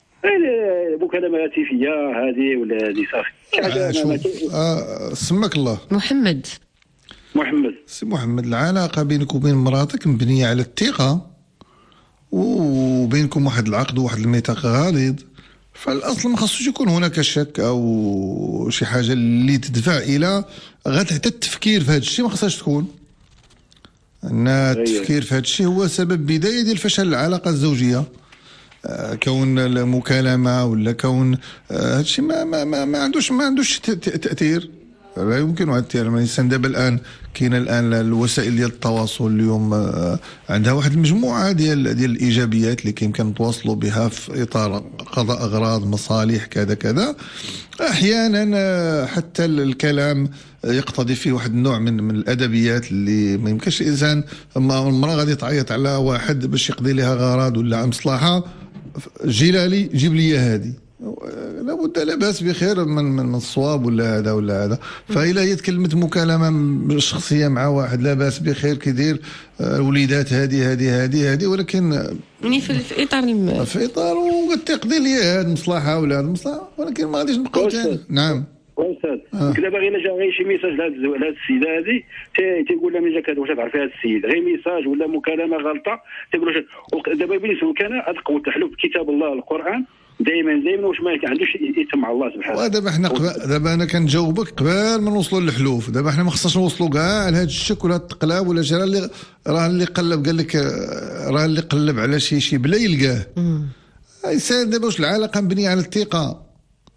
مكالمه هاتفيه هذه ولا هذه صافي شي حاجه. آه سماك الله. محمد. محمد. سي محمد، العلاقه بينك وبين مراتك مبنيه على الثقه وبينكم واحد العقد وواحد الميثاق غليظ، فالاصل ما خصوش يكون هناك شك او شي حاجه اللي تدفع الى غير حتى التفكير في هذا الشيء. ما خصهاش تكون ان التفكير في هذا الشيء هو سبب بدايه ديال فشل العلاقه الزوجيه. آه كون المكالمه ولا كون هذا الشيء ما, ما, ما, ما عندوش ما عندوش تاثير. لا يمكن واحد التأثير. الانسان دابا الان كاين الان الوسائل ديال التواصل اليوم آه عندها واحد المجموعه ديال ديال الايجابيات اللي كيمكن نتواصلوا بها في اطار قضاء اغراض مصالح كذا كذا. احيانا آه حتى الكلام يقتضي فيه واحد النوع من من الادبيات اللي ما يمكنش الانسان. اما المراه غادي تعيط على واحد باش يقضي لها غرض ولا مصلحه، جلالي جيب لي هذه، لابد لا باس بخير من من الصواب ولا هذا ولا هذا. فإلا هي تكلمت مكالمه شخصيه مع واحد لا باس بخير كيدير الوليدات هذه هذه هذه هذه، ولكن يعني في, في اطار الم... في اطار وتقضي لي هذه المصلحه ولا هذه المصلحه، ولكن ما غاديش نبقاو ثاني. نعم استاذ. دابا غير جا غير شي ميساج لهاد لهاد السيده هذه تيقول لها ملي جاك هذا واش تعرفي هذا السيد، غير ميساج ولا مكالمه غلطه تيقول له. دابا بالنسبه كان هاد قوه التحلف بكتاب الله القران دائما دائما واش ما عندوش يتم مع الله سبحانه. ودابا حنا دابا انا كنجاوبك قبل ما نوصلوا للحلوف. دابا حنا ما خصناش نوصلوا كاع لهذا الشك ولا التقلاب ولا جرى اللي راه اللي قلب قال لك راه اللي قلب على شي شي بلا يلقاه. الانسان دابا واش العلاقه مبنيه على الثقه؟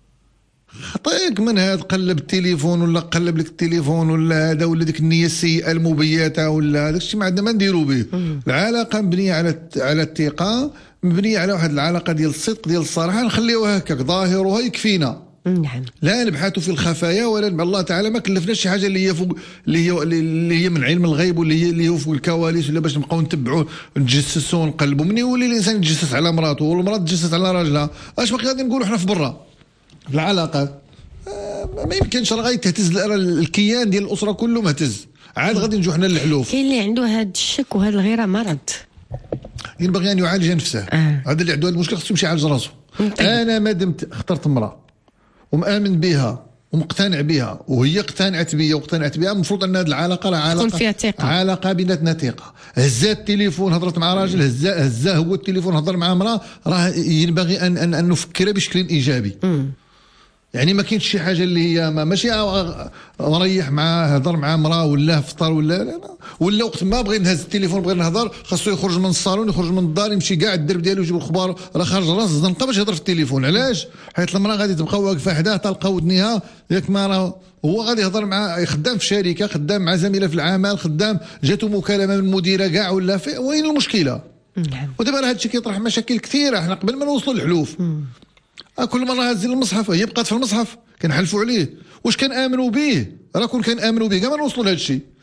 خطيك من هذا قلب التليفون ولا قلب لك التليفون ولا هذا ولا ديك النيه السيئه المبيته ولا هذاك الشيء ما عندنا ما نديروا به. العلاقه مبنيه على على الثقه، مبنيه على واحد العلاقه ديال الصدق ديال الصراحه، نخليوها هكاك ظاهرها يكفينا. نعم. لا نبحثوا في الخفايا ولا نبع الله تعالى ما كلفناش شي حاجه اللي هي فوق اللي هي اللي هي من علم الغيب واللي هي اللي هو فوق الكواليس ولا باش نبقاو نتبعوا نتجسسوا ونقلبوا. من يولي الانسان يتجسس على مراته والمراه تتجسس على راجلها، اش باقي غادي نقولوا حنا في برا في العلاقات؟ آه ما يمكنش. راه غادي تهتز الكيان ديال الاسره كله مهتز، عاد غادي نجوا حنا للحلوف. كاين اللي عنده هذا الشك وهذا الغيره مرض، ينبغي ان يعالج نفسه. آه. هذا اللي عنده هذا المشكل خصو يمشي يعالج راسه. انا ما دمت اخترت امراه ومآمن بها ومقتنع بها وهي اقتنعت بيا واقتنعت بها، المفروض ان هذه العلاقه راه علاقه فيها ثقه، علاقه بيناتنا ثقه. هزات التليفون هضرت مع راجل، هزا هزا هو التليفون هضر مع امراه، راه ينبغي ان ان, أن نفكر بشكل ايجابي. م. يعني ما كاينش شي حاجه اللي هي ما ماشي مريح معاه هضر مع امراه ولا فطر ولا لا لا. ولا وقت ما بغي نهز التليفون بغي نهضر خاصو يخرج من الصالون يخرج من الدار يمشي كاع الدرب ديالو يجيب الخبار، راه خارج راس الزنقه باش يهضر في التليفون. علاش؟ حيت المراه غادي تبقى واقفه حداه تلقى ودنيها ياك ما راه هو غادي يهضر مع خدام في شركه، خدام مع زميله في العمل، خدام جاتو مكالمه من المديره كاع ولا في وين المشكله؟ نعم. ودابا راه هادشي كيطرح مشاكل كثيره. احنا قبل ما نوصلوا للحلوف كل مره هازين المصحف هي بقات في المصحف كنحلفوا عليه. واش كنامنوا به؟ راه كون كنامنوا به كاع ما نوصلوا لهذا الشيء.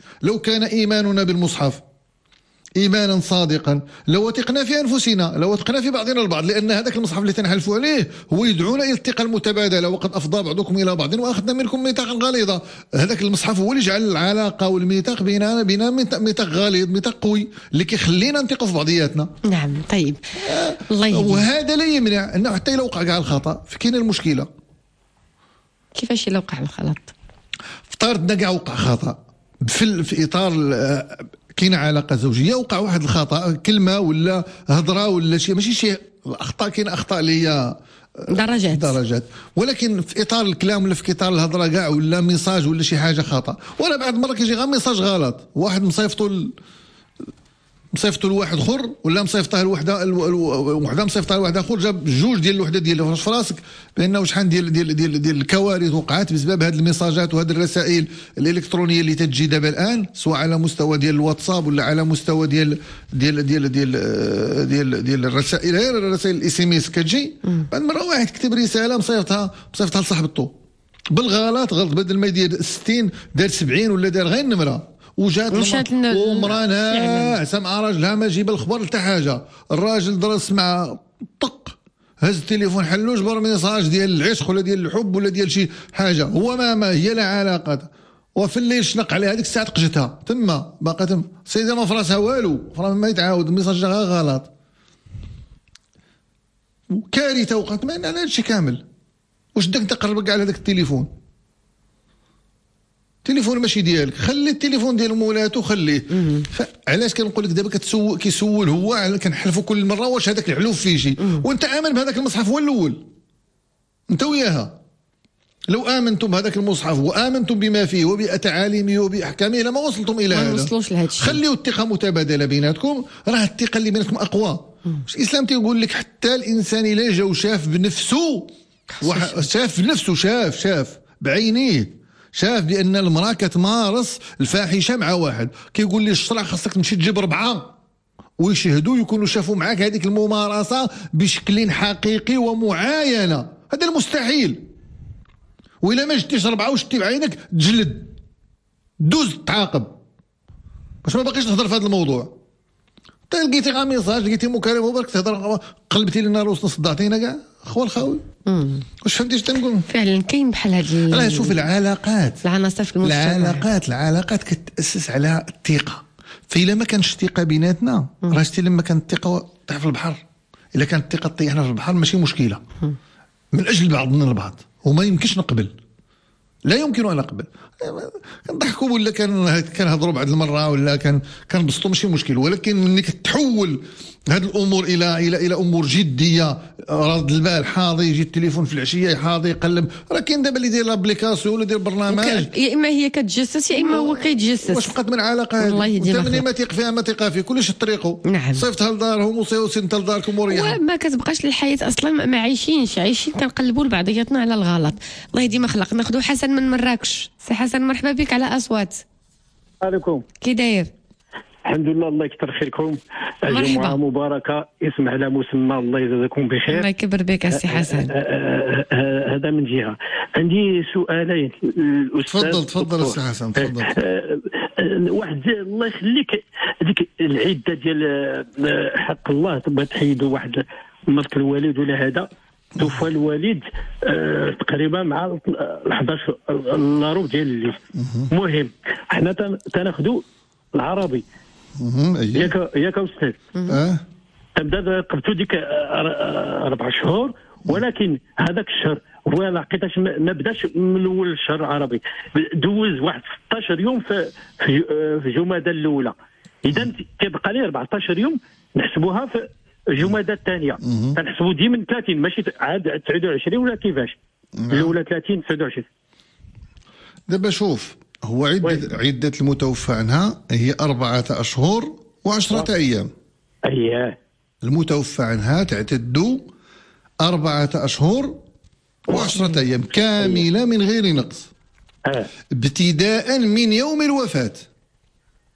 لو كان إيماننا بالمصحف إيمانا صادقا لو وثقنا في أنفسنا، لو وثقنا في بعضنا البعض، لأن هذاك المصحف اللي تنحلفوا عليه هو يدعونا إلى الثقة المتبادلة، وقد أفضى بعضكم إلى بعض وأخذنا منكم ميثاقا غليظا. هذاك المصحف هو اللي جعل العلاقة والميثاق بيننا بيننا ميثاق غليظ، ميثاق قوي اللي كيخلينا نثقوا في بعضياتنا. نعم. طيب الله يهديك. وهذا لا يمنع أنه حتى إذا وقع كاع الخطأ فكاين المشكلة. كيفاش إلا وقع الغلط؟ افترضنا كاع وقع خطأ في في إطار كاين علاقه زوجيه، وقع واحد الخطا، كلمه ولا هضره ولا شيء، ماشي شيء الاخطاء، كاين اخطاء اللي هي درجات درجات، ولكن في اطار الكلام ولا في اطار الهضره كاع ولا ميساج ولا شي حاجه خطا، ولا بعد مره كيجي غير ميساج غلط، واحد مصيفطو ل... مصيفطو لواحد اخر ولا مصيفطها لوحده وحده مصيفطها لواحد اخر، جاب جوج ديال الوحده ديال في راسك بانه شحال ديال ديال ديال ديال الكوارث وقعت بسبب هذه الميساجات وهذه الرسائل الالكترونيه اللي تجي دابا الان، سواء على مستوى ديال الواتساب ولا على مستوى ديال ديال ديال ديال ديال, ديال الرسائل، غير الرسائل الاس ام اس كتجي. بعد مره واحد كتب رساله مصيفطها مصيفطها لصاحبته بالغلط، غلط، بدل ما يدير ستين دار سبعين ولا دار غير النمره، وجات ومراه ناعسه مع راجلها ما جيب الخبر حتى حاجه، الراجل درس مع طق هز التليفون حلو جبر ميساج ديال العشق ولا ديال الحب ولا ديال شي حاجه، هو ما ما هي لا علاقه، وفي الليل شنق عليها هذيك الساعه قجتها تما باقا تما سيده ما فراسها والو، ما يتعاود الميساج جا غلط، كارثه وقعت معنا على هادشي كامل. واش بدك انت قرب كاع هذاك التليفون؟ التليفون ماشي ديالك، خلي التليفون ديال مولاتو خليه. علاش كنقول لك دابا كتسول كيسول هو، كنحلفوا كل مره واش هذاك الحلوف فيه شي، وانت امن بهذاك المصحف هو الاول انت وياها. لو امنتم بهذاك المصحف وامنتم بما فيه وبتعاليمه وباحكامه لما وصلتم الى هذا. ما وصلوش لهذا الشيء. خليوا الثقه متبادله بيناتكم، راه الثقه اللي بيناتكم اقوى. الاسلام تيقول لك حتى الانسان الا جا وشاف بنفسه شاف بنفسه شاف شاف بعينيه شاف بان المراه كتمارس الفاحشه مع واحد، كيقول لي الشرع خاصك تمشي تجيب ربعه ويشهدوا يكونوا شافوا معاك هذيك الممارسه بشكل حقيقي ومعاينه، هذا المستحيل. وإلا ما جبتيش ربعه وشتي بعينك تجلد دوز تعاقب باش ما باقيش تهضر في هذا الموضوع. طيب لقيتي غير ميساج، لقيتي مكالمه برك تهضر، قلبتي لنا روس صدعتينا كاع اخويا الخاوي. واش فهمتي اش تنقول؟ فعلا كاين بحال هاد راه شوف العلاقات العناصر في المجتمع، العلاقات العلاقات كتاسس على الثقه، فإلا ما كانش الثقه بيناتنا راه شتي لما كانت الثقه طيح في البحر، الا كانت الثقه طيحنا في البحر ماشي مشكله من اجل بعضنا البعض، وما يمكنش نقبل، لا يمكن ان نقبل. كنضحكوا ولا كان كنهضروا بعض المره ولا كان كنبسطوا ماشي مشكل، ولكن ملي كتحول هذه الامور الى الى الى امور جديه، رد البال حاضي، يجي التليفون في العشيه حاضي يقلب، راه كاين دابا اللي يدير لابليكاسيون ولا يدير برنامج، يا اما هي كتجسس يا اما هو كيتجسس. واش بقات من علاقه هذه؟ انت ملي ما تيق فيها ما تيقى فيه كلش الطريقه. نعم. صيفطها لدارهم وصيفط انت لداركم وريح، وما كتبقاش الحياه اصلا ما عايشينش عايشين كنقلبوا لبعضياتنا على الغلط. الله يديم خلق. ناخذوا حسن من مراكش. سي حسن مرحبا بك على اصوات. عليكم كي داير؟ الحمد لله الله يكثر خيركم. مرحبا. جمعة مباركة، اسم على مسمى، الله يجزاكم بخير. الله يكبر بك السي حسن. هذا من جهة. عندي سؤالين الأستاذ. تفضل تفضل السي حسن تفضل. واحد الله يخليك، هذيك العدة ديال حق الله تبغى تحيدوا واحد مرت الوالد ولا هذا، توفى الوالد آه تقريبا مع حداش لاروب ديال الليل. المهم حنا تناخذوا العربي ياك ياك استاذ. اه تبدا قبتو ديك اربع شهور، ولكن هذاك الشهر هو لقيتاش ما بداش من اول الشهر العربي، دوز واحد ستة عشر يوم في في جمادى الاولى، اذا كيبقى لي أربعة عشر يوم نحسبوها في جمادى الثانيه، تنحسبوا ديما ثلاثين ماشي عاد تسعة وعشرين ولا كيفاش؟ الاولى ثلاثين تسعة وعشرين. دابا شوف، هو عدة عدة المتوفى عنها هي أربعة أشهر وعشرة أيام. أييه. المتوفى عنها تعتد أربعة أشهر وعشرة أيام كاملة من غير نقص. أه. ابتداء من يوم الوفاة.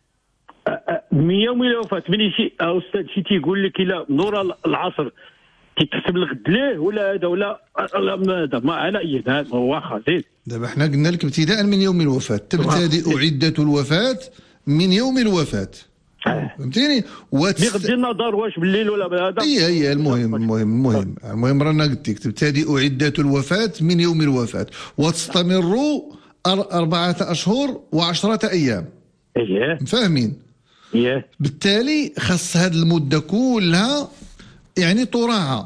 من يوم الوفاة. ملي شي أستاذ شي تيقول لك إلا نور العصر تيتحسب الغد ليه ولا هذا ولا هذا ما على اي هذا واخا زيد. دابا حنا قلنا لك ابتداء من يوم الوفاة، تبتدئ عدة الوفاة من يوم الوفاة. فهمتيني؟ وتست... بغض النظر واش بالليل ولا بهذا. هي هي المهم المهم المهم المهم رانا قلت لك تبتدئ عدة الوفاة من يوم الوفاة وتستمر أربعة أشهر وعشرة أيام. اييه فاهمين؟ اييه. بالتالي خاص هذه المدة كلها يعني تراعى.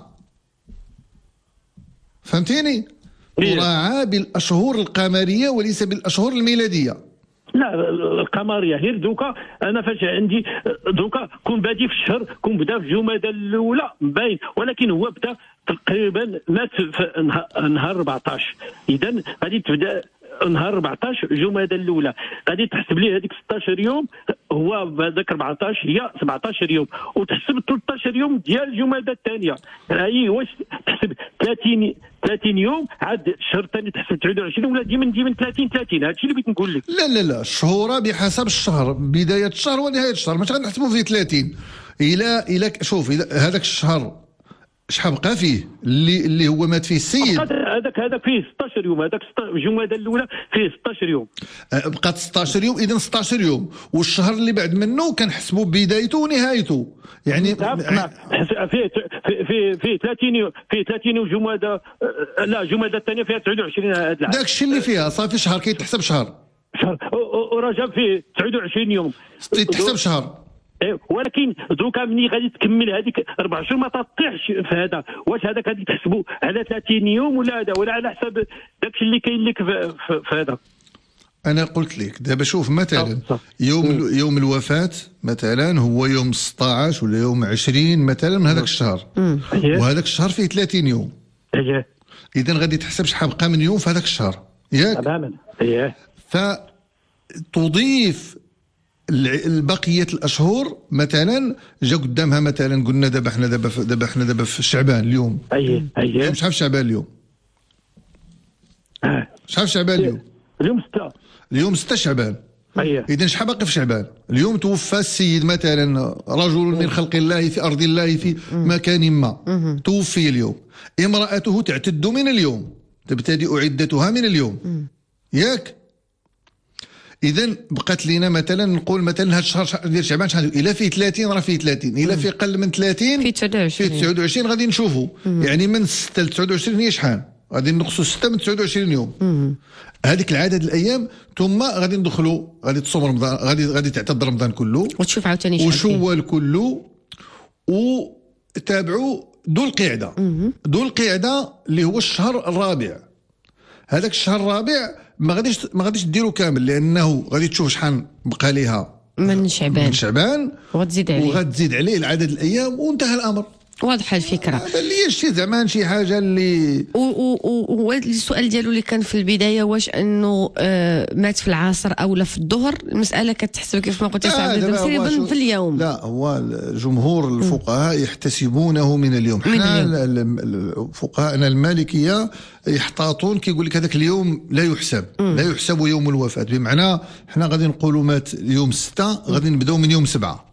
فهمتيني؟ تراعى بالأشهر القمرية وليس بالأشهر الميلادية. لا القمريه غير دوكا انا فاش عندي دوكا كون بادي في الشهر كون بدا في جمادى الاولى باين، ولكن هو بدا تقريبا مات في نهار أربعطاش. اذا غادي تبدا نهار أربعطاش جمادى الاولى، غادي تحسب ليه هذيك ستطاش يوم، هو بهذاك أربعطاش هي سبعطاش يوم، وتحسب ثلاثطاش يوم ديال جمادى الثانيه. يعني واش تحسب ثلاثين ثلاثين يوم عاد الشهر الثاني تحسب تسعة وعشرين ولا ديما ديما ثلاثين ثلاثين. هذا الشيء اللي بغيت نقول لك. لا لا لا الشهور بحسب الشهر، بدايه الشهر ونهايه الشهر، ماشي غنحسبوا فيه ثلاثين. الى الى شوف هذاك الشهر شحال بقى فيه اللي اللي هو مات فيه السيد، هذاك هذاك فيه ستطاش يوم، هذاك جمادى الاولى فيه ستطاش يوم، بقات ستطاش يوم. اذا ستطاش يوم، والشهر اللي بعد منه كنحسبوا بدايته ونهايته. يعني فيه فيه فيه ثلاثين يوم، فيه ثلاثين يوم جمادى، لا جمادى الثانيه فيها تسعة وعشرين. هذا داك الشيء اللي فيها صافي شهر كيتحسب شهر، شهر ورجب فيه تسعة وعشرين يوم تحسب شهر. إيه ولكن دوكا ملي غادي تكمل هذيك أربع شهور ما تطيحش في هذا. واش هذاك غادي تحسبوا على ثلاثين يوم ولا هذا ولا على حسب داكشي اللي كاين لك في, في, في هذا؟ انا قلت لك دابا شوف مثلا يوم يوم الوفاه مثلا هو يوم ستطاش ولا يوم عشرين مثلا من هذاك الشهر، وهذاك الشهر فيه ثلاثين يوم. اييه اذا غادي تحسب شحال بقى من يوم في هذاك الشهر ياك؟ تماما. اييه فتضيف البقيه الاشهر. مثلا جا قدامها مثلا قلنا دابا حنا دابا دابا حنا دابا في شعبان اليوم. اييه اييه شحال في شعبان اليوم؟ شحال في شعبان اليوم؟ اليوم ستة. اليوم ستة شعبان. اييه اذا شحال باقي في شعبان؟ اليوم توفى السيد مثلا رجل من خلق الله في ارض الله في مكان ما، توفي اليوم، امراته تعتد من اليوم، تبتدئ عدتها من اليوم ياك؟ اذا بقات لينا مثلا نقول مثلا هذا الشهر ديال شعبان شحال؟ الا فيه ثلاثين راه فيه ثلاثين، الا فيه قل من ثلاثين فيه تسعة وعشرين، فيه تسعة وعشرين غادي نشوفوا. يعني من ستة ل تسعة وعشرين هي شحال؟ غادي نقصوا ستة من تسعة وعشرين يوم. هذيك العدد الايام ثم غادي ندخلوا غادي تصوم رمضان، غادي غادي تعتد رمضان كله وتشوف عاوتاني وشوال كله، وتابعوا ذو القعده. ذو القعده اللي هو الشهر الرابع، هذاك الشهر الرابع ما غاديش ما غاديش ديروا كامل، لانه غادي تشوف شحال بقى ليها من شعبان من شعبان وغتزيد عليه وغتزيد عليه العدد الايام وانتهى الامر. واضحه الفكره. بان لي شي زعما شي حاجه اللي والسؤال ديالو اللي كان في البدايه واش انه آه مات في العصر او لا في الظهر، المساله كتحسب كيف ما قلتي صاحبي تقريبا في اليوم. لا هو جمهور الفقهاء يحتسبونه من اليوم. حنا فقهاءنا المالكيه يحتاطون كيقول لك هذاك اليوم لا يحسب م. لا يحسب يوم الوفاه، بمعنى حنا غادي نقولوا مات اليوم ستة غادي نبداو من يوم سبعة.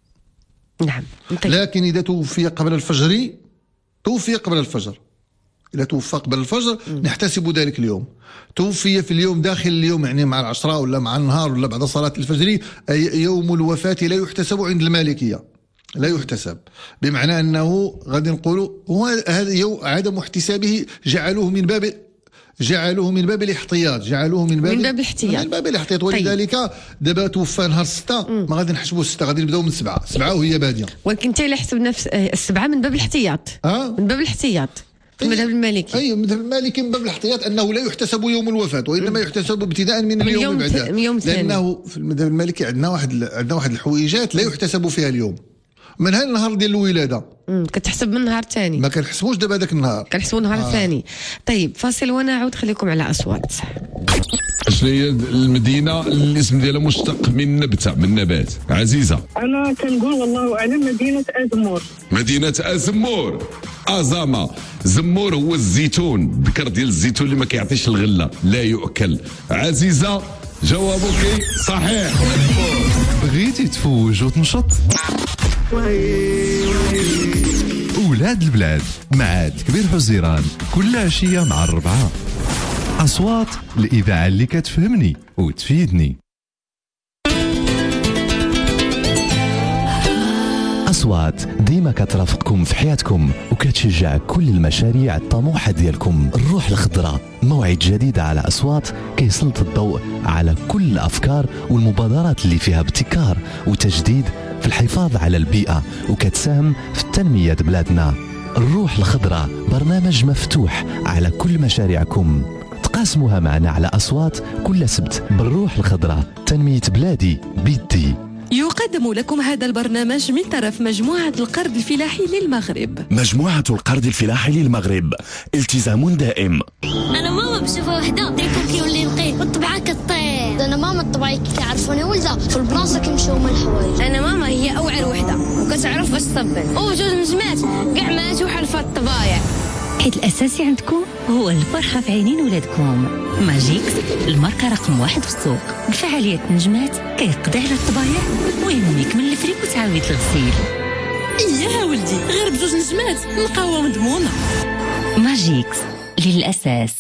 نعم. لكن إذا توفي قبل الفجر توفي قبل الفجر إذا توفى قبل الفجر م. نحتسب ذلك اليوم. توفي في اليوم داخل اليوم يعني مع العشرة ولا مع النهار ولا بعد صلاة الفجر، أي يوم الوفاة لا يحتسب عند المالكية، لا يحتسب، بمعنى أنه غادي نقولوا هو هذا يوم عدم احتسابه جعلوه من باب جعلوه من باب الاحتياط، جعلوه من باب من باب الاحتياط من باب الاحتياط. ولذلك دابا توفى نهار ستة ما غادي نحسبوا ستة، غادي نبداو من سبعة، سبعة وهي باديه. ولكن انت اللي حسب نفس السبعة من باب الاحتياط. أه؟ من باب الاحتياط في المذهب المالكي. اي المذهب المالكي من باب الاحتياط انه لا يحتسب يوم الوفاه، وانما يحتسب ابتداء من اليوم اللي بعده، لانه في المذهب المالكي عندنا واحد عندنا واحد الحويجات لا يحتسب فيها اليوم من هذا النهار ديال الولاده. امم كتحسب من نهار ثاني، ما كنحسبوش دابا هذاك النهار، كنحسبوا النهار آه. الثاني. طيب فاصل ونعود، خليكم على اصوات. شنو هي المدينه اللي الاسم ديالها مشتق من نبته من نبات؟ عزيزه انا كنقول والله اعلم مدينه ازمور. مدينه ازمور. ازامه. زمور هو الزيتون، ذكر ديال الزيتون اللي ما كيعطيش الغله، لا يؤكل. عزيزه جوابك صحيح. بغيتي تفوج وتنشط؟ بلاد البلاد مع كبير حزيران كل عشية مع الربعة. أصوات الإذاعة اللي كتفهمني وتفيدني. أصوات ديما كترافقكم في حياتكم وكتشجع كل المشاريع الطموحة ديالكم. الروح الخضراء موعد جديد على أصوات كيسلط الضوء على كل الأفكار والمبادرات اللي فيها ابتكار وتجديد في الحفاظ على البيئة وكتساهم في تنمية بلادنا. الروح الخضراء برنامج مفتوح على كل مشاريعكم، تقاسموها معنا على أصوات كل سبت. بالروح الخضراء تنمية بلادي بيدي. يقدم لكم هذا البرنامج من طرف مجموعة القرض الفلاحي للمغرب. مجموعة القرض الفلاحي للمغرب، التزام دائم. أنا ماما بشوفها وحدة ديكم كيولي نقي والطبعة كطير. أنا ماما الطبعة كيعرفوني ولدها في البلاصة كيمشيو من الحوايج. أنا ماما هي أوعر وحدة وكتعرف باش تصبر. أو جوج نجمات كاع ماتوا حلفة الطبايع. حيت الأساسي عندكم هو الفرحة في عينين ولادكم. ماجيكس الماركة رقم واحد في السوق. بفعالية نجمات كيقضي على الطبايع ويهميك من الفريك وتعاود الغسيل. إياها ولدي غير بجوج نجمات القهوة مضمونة. ماجيكس للأساس.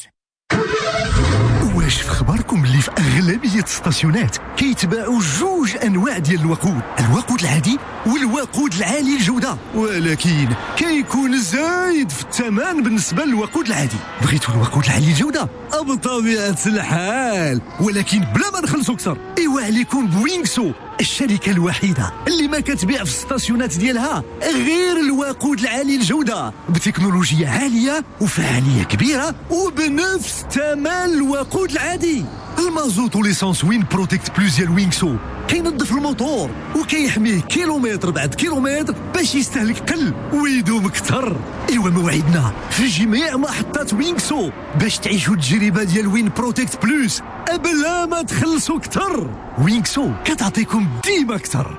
واش في خبركم اللي في أغلبية الستاسيونات كيتباعوا جوج أنواع ديال الوقود، الوقود العادي والوقود العالي الجودة، ولكن كيكون زايد في الثمن بالنسبة للوقود العادي. بغيتوا الوقود العالي الجودة بطبيعة الحال، ولكن بلا ما نخلصوا أكثر. إيوا عليكم بوينغسو، الشركة الوحيدة اللي ما كتبيع في الستاسيونات ديالها غير الوقود العالي الجودة، بتكنولوجيا عالية وفعالية كبيرة وبنفس ثمن الوقود العادي. المازوت وليسانس وين بروتكت بلوز ديال وينغسو كينظف الموتور وكيحميه كيلومتر بعد كيلومتر باش يستهلك قل ويدوم كتر. ايوا موعدنا في جميع محطات وينغسو باش تعيشوا التجربة ديال وين بروتكت بلوس بلا ما تخلصوا كتر. وينغسو كتعطيكم ديما كتر.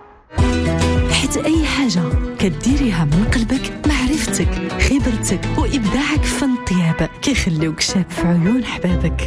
حيت أي حاجة كديريها من قلبك معرفتك خبرتك وإبداعك في فن الطياب كيخليوك شاب في عيون حبابك.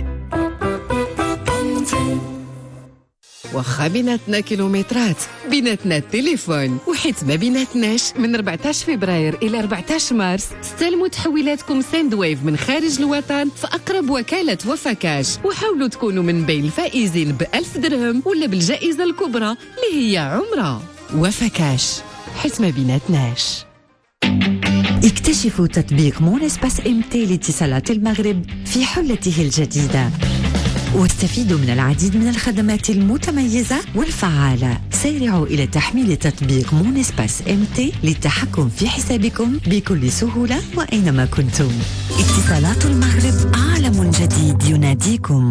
واخا بيناتنا كيلومترات بيناتنا التليفون، وحيت ما بيناتناش من أربعطاش فبراير إلى أربعطاش مارس استلموا تحويلاتكم ساندويف من خارج الوطن في أقرب وكالة وفكاش، وحاولوا تكونوا من بين الفائزين بألف درهم ولا بالجائزة الكبرى اللي هي عمرة. وفكاش حيت ما بيناتناش. اكتشفوا تطبيق مون اسباس ام تي لاتصالات المغرب في حلته الجديدة واستفيدوا من العديد من الخدمات المتميزة والفعالة. سارعوا إلى تحميل تطبيق مون اسباس ام تي للتحكم في حسابكم بكل سهولة وأينما كنتم. اتصالات المغرب عالم جديد يناديكم.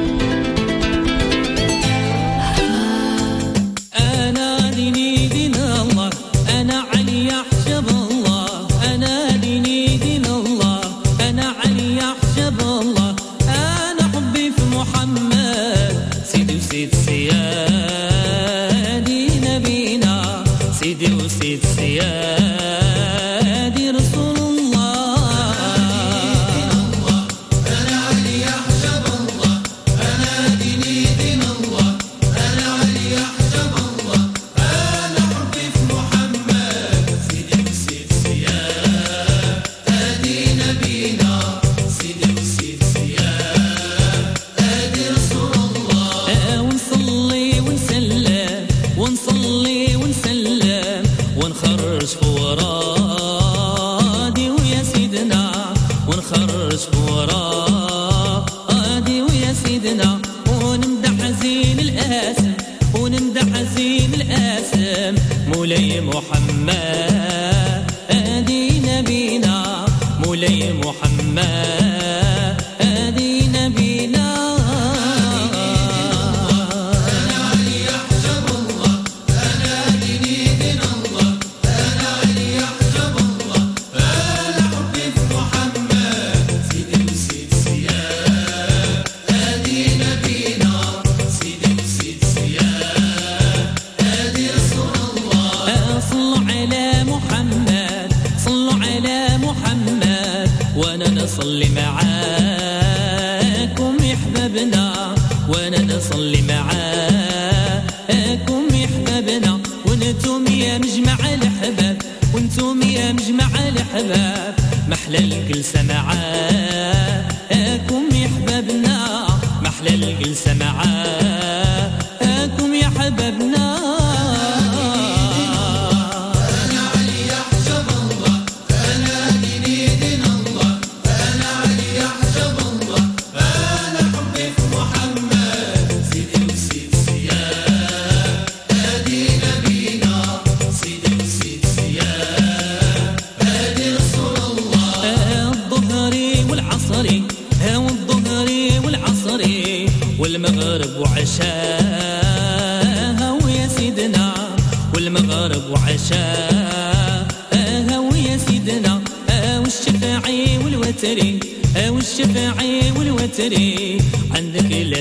أنا ديني دين الله، أنا علي أحسب الله، أنا ديني دين الله، أنا علي أحسب الله، أنا حبي في محمد سيدي وسيد سيادي نبينا، سيدي وسيد سيادي رسول الله. أنا علي أحسب الله، أنا ديني دين الله، أنا علي أحسب الله، أنا حبي في محمد سيدي وسيد سيادي نبينا، سيدي وسيد سيادي رسول الله. ونصلي ونسلم ونصلي ونسلم ونخرج فورادي ويا سيدنا، ونخرج فورادي ويا سيدنا، ونمدح زين الاسم ونمدح زين الاسم مولاي محمد ادي نبينا، مولاي محمد ادي نبينا. أنا علي أحسب الله، أنا ديني دين الله، أنا علي أحسب الله، أنا حبي في محمد سيدي وسيد سيادي نبينا، سيدي وسيد سيادي رسول الله. صلوا على محمد، صلوا على محمد، وانا نصلي معاكم يا حبابنا، وانا نصلي معاكم يا حبابنا، وانتم يا مجمع الحباب، وانتم يا مجمع الحباب. محلى الجلسة معاكم يا حبابنا محلى الجلسة معاكم يا حبابنا أنا علي يحجب الله أنا ديني دين الله أنا علي يحجب الله أنا حبي في محمد سيدي وسيد سياد هادي نبينا سيدي وسيد سياد هادي رسول الله الظهري والعصري والظهري والعصري والمغرب وعشاها ويا سيدنا والمغرب وعشاها ويا سيدنا والشفاعي والوتري والشفاعي والوتري عندك لا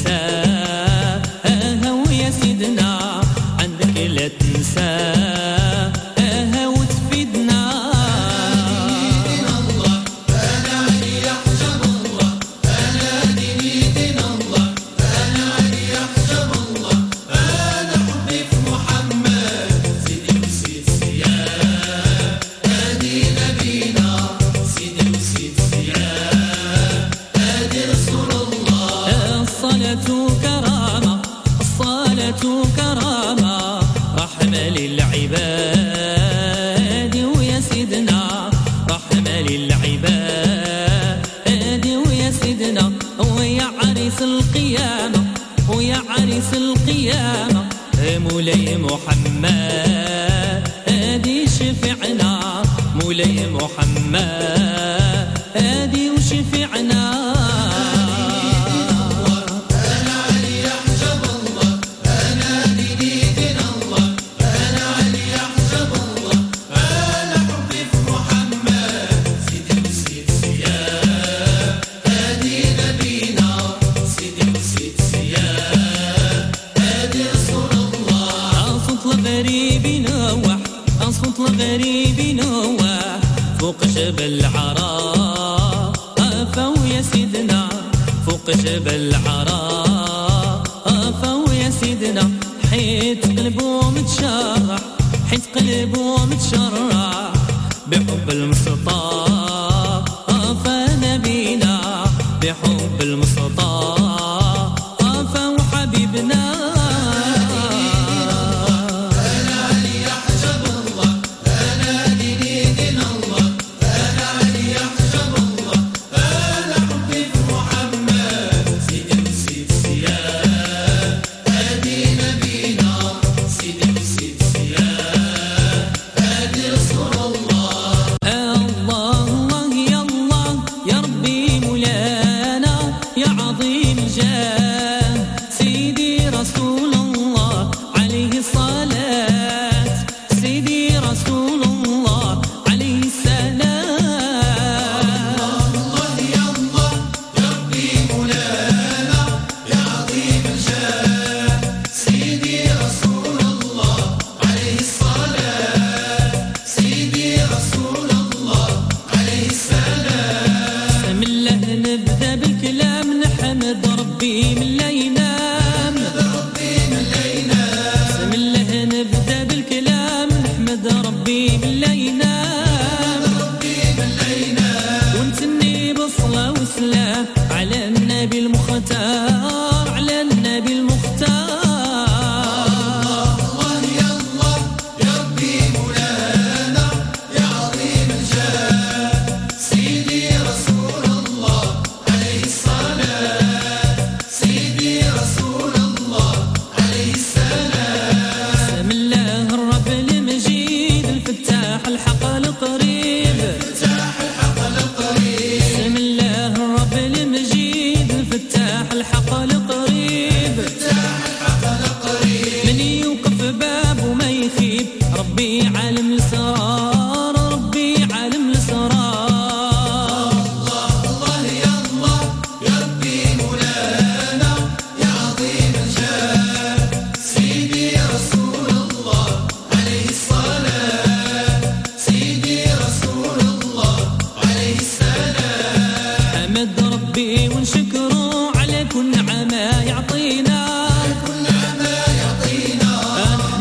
تنساها ويا سيدنا عندك لا تنساها وتفيدنا كرامة رحمة للعباد ويا سيدنا رحمة للعباد ويا سيدنا ويا عريس القيامة ويا عريس القيامة مولاي محمد هادي شفعنا مولاي محمد هادي وشفعنا الغريب نوح فوق جبل عرافة ويا سيدنا فوق جبل عرافة ويا سيدنا حيت قلبه متشرح حيت قلبه متشرح بحب المصطفى نبينا بحب المصطفى وحبيبنا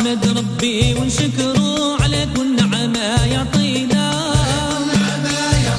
ربي ونشكره على كل نعمة يعطينا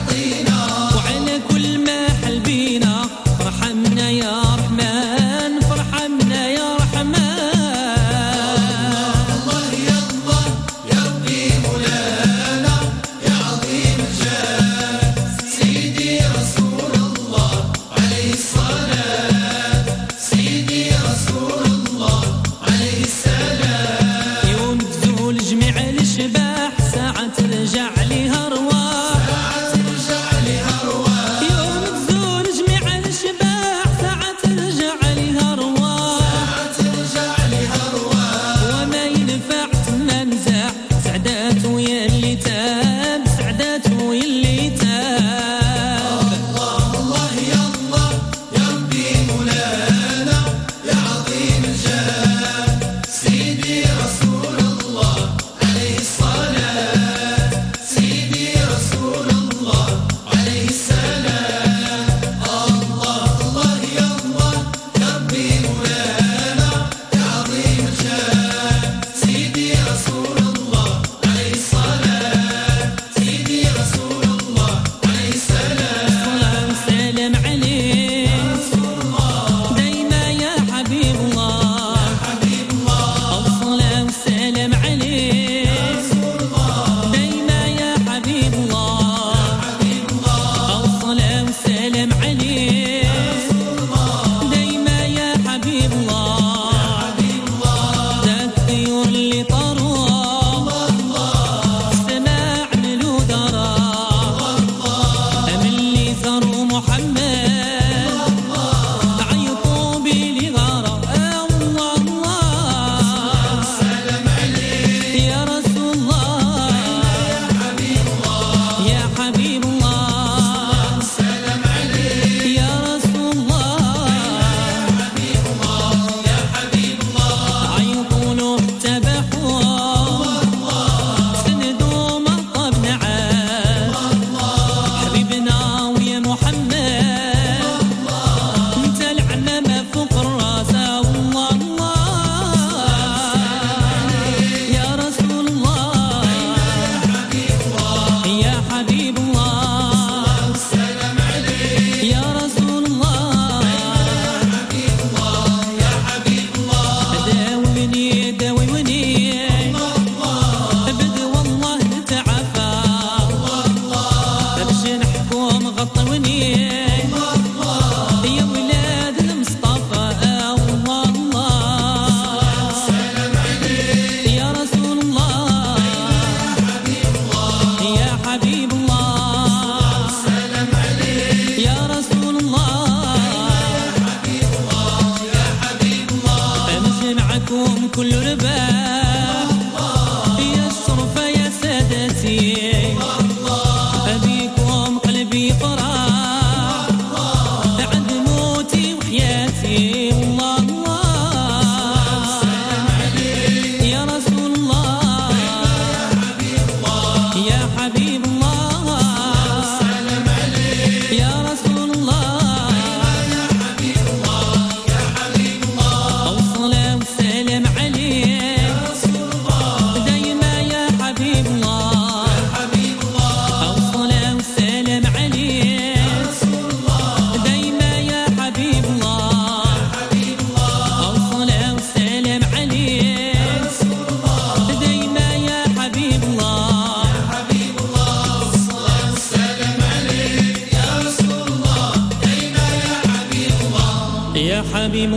حبيب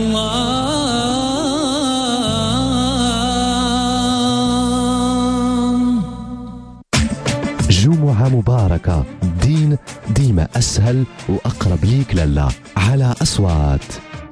الله. جمعة مباركة، الدين ديما أسهل وأقرب ليك لله على أصوات.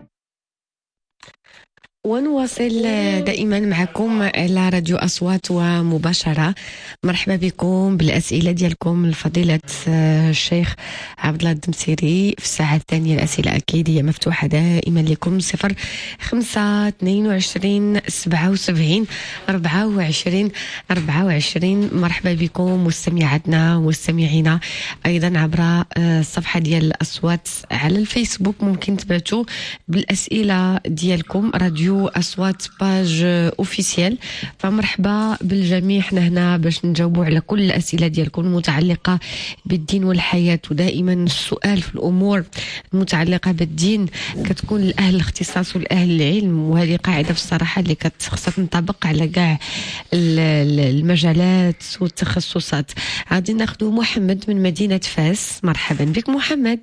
ونواصل دائما معكم على راديو أصوات ومباشرة. مرحبا بكم بالأسئلة ديالكم لفضيلة الشيخ عبد الله الدمسيري. في الساعة الثانية الأسئلة أكيد هي مفتوحة دائما لكم. صفر خمسة اثنين وعشرين سبعة وسبعين أربعة وعشرين أربعة وعشرين. مرحبا بكم مستمعاتنا ومستمعينا أيضا عبر الصفحة ديال الأصوات على الفيسبوك. ممكن تبعتوا بالأسئلة ديالكم راديو أصوات باج أوفيسيال. فمرحبا بالجميع، حنا هنا باش نجاوبوا على كل الأسئلة ديالكم المتعلقة بالدين والحياة. ودائما السؤال في الأمور المتعلقة بالدين كتكون لأهل الاختصاص والأهل العلم، وهذه قاعدة في الصراحة اللي خصها تنطبق على كاع المجالات والتخصصات. غادي ناخذ محمد من مدينة فاس. مرحبا بك محمد.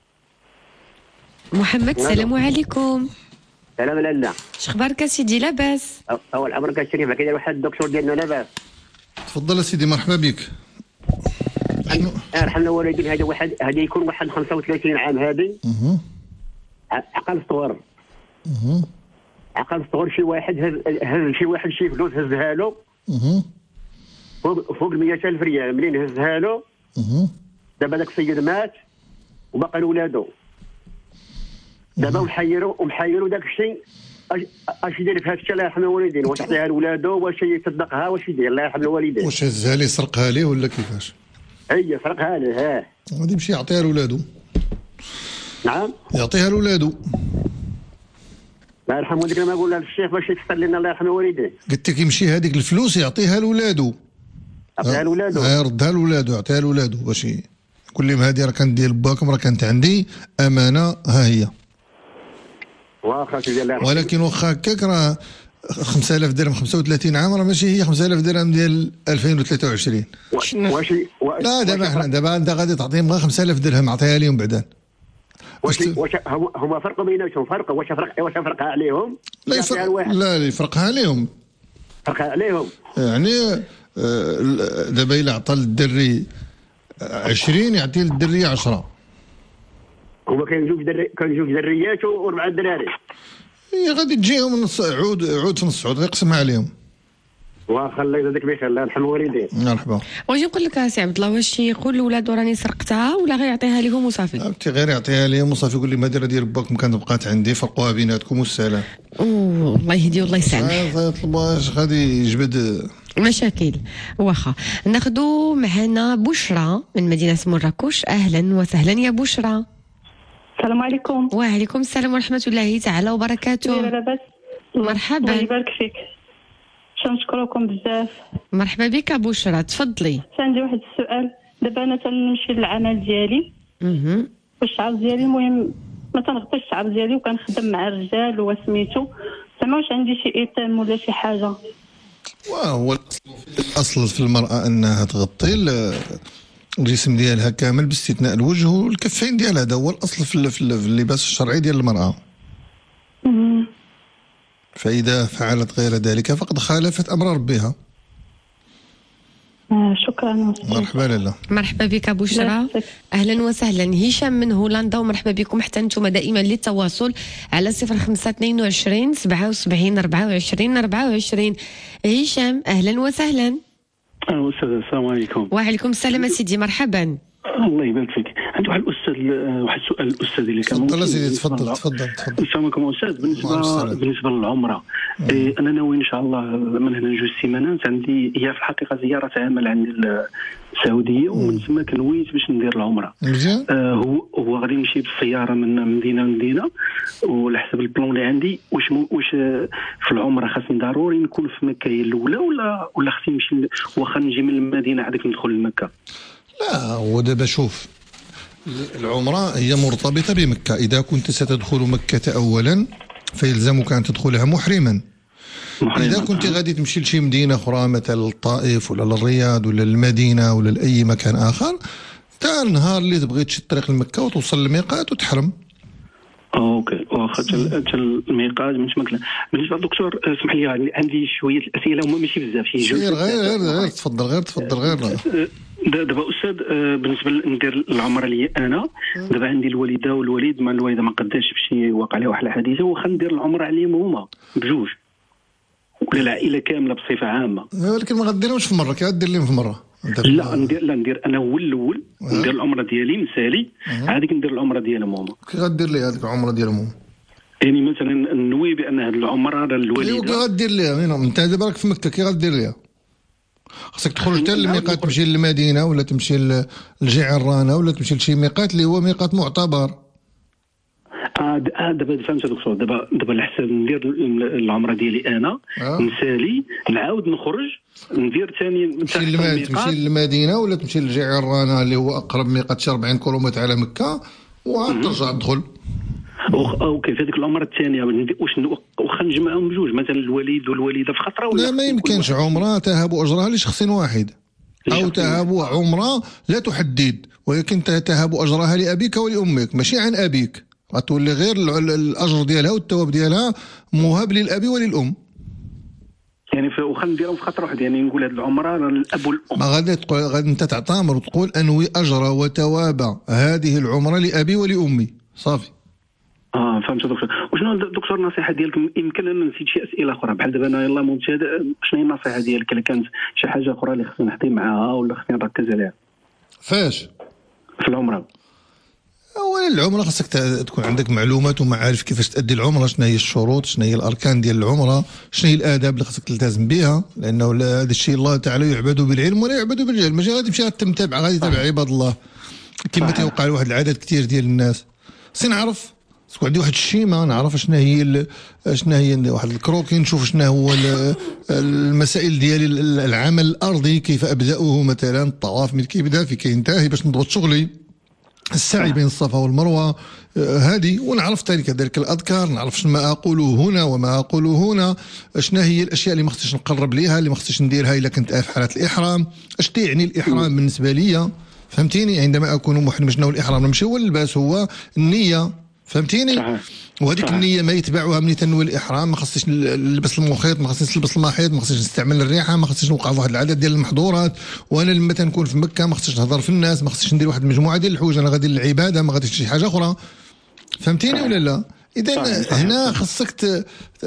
محمد السلام عليكم. سلام لاله. شخبارك سيدي؟ لاباس؟ اول عمرك الشريف. كاين واحد الدكتور ديالنا لاباس. تفضل سيدي مرحبا بك. ارحمنا والدين. هذا واحد هذا يكون واحد خمسة وثلاثين عام هذه. اها عقل صغر. اها عقل صغر. شي واحد هز, هز شي واحد شي فلوس هزها له. اها فوق فوق مئة ألف ريال. منين هزها له اها دابا داك السيد مات وبقى ولادو. دابا محيروا ومحيروا داك الشيء. اش يدير في هذا الشيء؟ الله يرحم الوالدين. واش يعطيها لولادو؟ واش يصدقها؟ واش يدير؟ الله يرحم الوالدين. واش هزها ليه سرقها ليه ولا كيفاش؟ هي سرقها ليه. ها غادي يمشي يعطيها لولادو. نعم يعطيها لولادو. الله يرحم والديك. ما نقول لها الشيخ باش يفسر لنا الله يرحم الوالدين. قلت لك يمشي هذيك الفلوس يعطيها لولادو. يعطيها لولادو. ها يردها لولادو. يعطيها لولادو باش يقول لهم هذه راه كانت ديال باكم، راه كانت عندي امانه، ها هي. واخا سيدي الله يرحم. ولكن واخا هكاك راه خمسة آلاف درهم خمسة وثلاثين عام راه ماشي هي خمسة آلاف درهم ديال ألفين وثلاثة وعشرين. واش واش لا دابا حنا دابا انت غادي تعطيهم غير خمسة آلاف درهم عطيها لهم بعدا. واش واش هما فرقوا بيناتهم؟ فرق واش فرق واش فرقها عليهم؟ لا يفرق لا لا يفرقها عليهم. فرقها عليهم يعني دابا الا عطى للدري عشرين يعطي للدري عشرة. هما كاين جوج دري كاين جوج دريات واربعه دراري. هي غادي تجيهم نص عود عود في نص عود يقسمها عليهم. واخا الله يجازيك بخير. الله يرحم الوالدين. مرحبا. واش يقول لك سي عبد الله؟ واش يقول لولادو راني سرقتها ولا غير يعطيها لهم وصافي؟ عرفتي غير يعطيها لهم وصافي. يقول لهم هذه راه ديال باكم كانت بقات عندي فرقوها بيناتكم والسلام. اوه الله يهدي والله يسامح. ما يطلبوهاش غادي يجبد مشاكل. واخا ناخذوا معنا بشرى من مدينة مراكش. اهلا وسهلا يا بشرى. السلام عليكم. وعليكم السلام ورحمة الله تعالى وبركاته. لاباس؟ مرحبا. الله يبارك فيك. شنشكركم بزاف. مرحبا بك بشرى تفضلي. عندي واحد السؤال. دابا انا تنمشي للعمل ديالي. اها والشعب ديالي المهم ما تنغطيش الشعب ديالي وكنخدم مع الرجال وسميتو. زعما واش عندي شي ايتام ولا شي حاجه؟ وهو الاصل في المراه انها تغطي الجسم ديالها كامل باستثناء الوجه والكفين ديالها. هذا هو الاصل في اللباس الشرعي ديال المراه. فاذا فعلت غير ذلك فقد خالفت امر ربها. آه شكرا. مرحبا لاله. مرحبا بك بشرى. اهلا وسهلا. هشام من هولندا ومرحبا بكم حتى انتم دائما للتواصل على صفر خمسة اثنين وعشرين سبعة وسبعين أربعة وعشرين أربعة وعشرين. هشام اهلا وسهلا. اهلا وسهلا. السلام عليكم. وعليكم السلام سيدي مرحبا. الله يبارك فيك. عندي واحد الاستاذ واحد السؤال الاستاذ اللي كان تفضل سيدي. تفضل تفضل تفضل. السلام عليكم استاذ. بالنسبه بالنسبه للعمره إيه انا ناوي ان شاء الله من هنا جوج سيمانات. عندي هي في الحقيقه زياره عمل عند السعوديه ومن ثم كنويت باش ندير العمره. مزيان. آه هو هو غادي يمشي بالسياره من مدينه لمدينه وعلى حسب البلان اللي عندي. واش واش في العمره خاصني ضروري نكون في مكه هي الاولى ولا ولا خصني نمشي واخا نجي من المدينه عادك ندخل لمكه؟ لا هو دابا شوف العمره هي مرتبطه بمكه. اذا كنت ستدخل مكه اولا فيلزمك ان تدخلها محرما. محرما. اذا كنت غادي تمشي لشي مدينه اخرى مثلا الطائف ولا للرياض ولا المدينه ولا لاي مكان اخر، تا النهار اللي تبغي تشد الطريق لمكه وتوصل للميقات وتحرم. اوكي واخا حتى الميقات مش مكلا. بالنسبه للدكتور اسمح لي عندي شويه الاسئله هما ماشي بزاف شي جوج. غير غير غير تفضل غير تفضل غير دابا استاذ بالنسبه ندير العمره لي انا دابا عندي الوالده والوالد، مع الوالده ما قداش بشي واقع عليها واحد الحادثه، واخا ندير العمره عليهم هما بجوج ولا العائله كامله بصفه عامه، ولكن ما غديرهمش في مره، كي غدير لهم في مره؟ لا ندير لا ندير انا هو الاول ندير العمره ديالي مسالي عادي ندير العمره ديالهم هما. كي غدير لي هذيك العمره ديالهم هما؟ يعني مثلا نوي بان هذه العمره للوالده كي غدير ليها انت دابا راك في مكه، كي غدير ليها خاصك تخرج حتى للميقات، تمشي للمدينه ولا تمشي للجعرانه ولا تمشي لشي ميقات اللي هو ميقات معتبر. اه دابا فهمت دكتور. دابا دابا الحساب ندير العمره ديالي انا آه. نسالي نعاود نخرج ندير ثاني تمشي للمدينه تمشي للمدينه ولا تمشي للجعرانه اللي هو اقرب ميقات شي أربعين كيلومتر على مكه وعاد ترجع تدخل. اوكي في هذيك العمره الثانيه واش واخا نجمعهم بجوج مثلا الوالد والوالده في خطره ولا لا؟ ما يمكنش عمره تهب اجرها لشخص واحد او تهب عمره لا تحدد، ولكن تهب اجرها لابيك ولامك ماشي عن ابيك، غتولي غير الاجر ديالها والثواب ديالها موهب للاب وللام. يعني واخا نديرهم في خطره واحده، يعني نقول هذه العمره للاب والام. ما غادي تقول غادي انت تعتمر وتقول انوي اجر وثواب هذه العمره لابي ولامي صافي. اه فهمت دكتور. وشنو دكتور النصيحه ديالك؟ يمكن انا نسيت شي اسئله اخرى بحال دابا انا يلاه مبتدئ، شنو هي النصيحه ديالك الا كانت شي حاجه اخرى اللي خصني نحطي معاها ولا خصني نركز عليها؟ فاش؟ في العمره. اولا العمره خاصك تكون عندك معلومات ومعارف كيفاش تأدي العمره، شنو هي الشروط، شنو هي الاركان ديال العمره، شنو هي الاداب اللي خاصك تلتزم بها، لانه هذا الشيء الله تعالى يعبد بالعلم ولا يعبد بالجهل. ماشي غادي تمشي تتبع غادي تتبع عباد الله كما تيوقع لواحد العدد كثير ديال الناس. خصني نعرف تكون عندي واحد الشيمه نعرف شنو هي شنو هي واحد الكروكي، نشوف شنو هو المسائل ديال العمل الارضي، كيف ابداه مثلا الطواف من كيبدا في كينتهي باش نضبط شغلي، السعي بين الصفا والمروه هذه، ونعرف ذلك كذلك الاذكار، نعرف شنو ما اقوله هنا وما اقوله هنا، شنو هي الاشياء اللي ما خصنيش نقرب ليها، اللي ما خصنيش نديرها الا كنت في حاله الاحرام، اش تعني الاحرام بالنسبه ليا، فهمتيني؟ عندما اكون محرم شنو الاحرام؟ ماشي هو اللباس، هو النيه، فهمتيني؟ وهذيك النيه ما يتبعها ملي تنوي الاحرام، ما خصنيش نلبس المخيط، ما خصنيش نلبس المحيط، ما خصنيش نستعمل الريحه، ما خصنيش نوقع في واحد العدد ديال المحظورات، وانا لما تنكون في مكه ما خصنيش نهضر في الناس، ما خصنيش ندير واحد المجموعه ديال الحوايج، انا غادي للعباده ما غاديش شي حاجه اخرى، فهمتيني ولا لا؟ اذا هنا خصك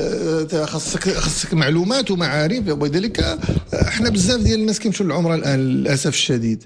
خصك خصك معلومات ومعارف، ولذلك احنا بزاف ديال الناس كيمشيو للعمره الان للاسف الشديد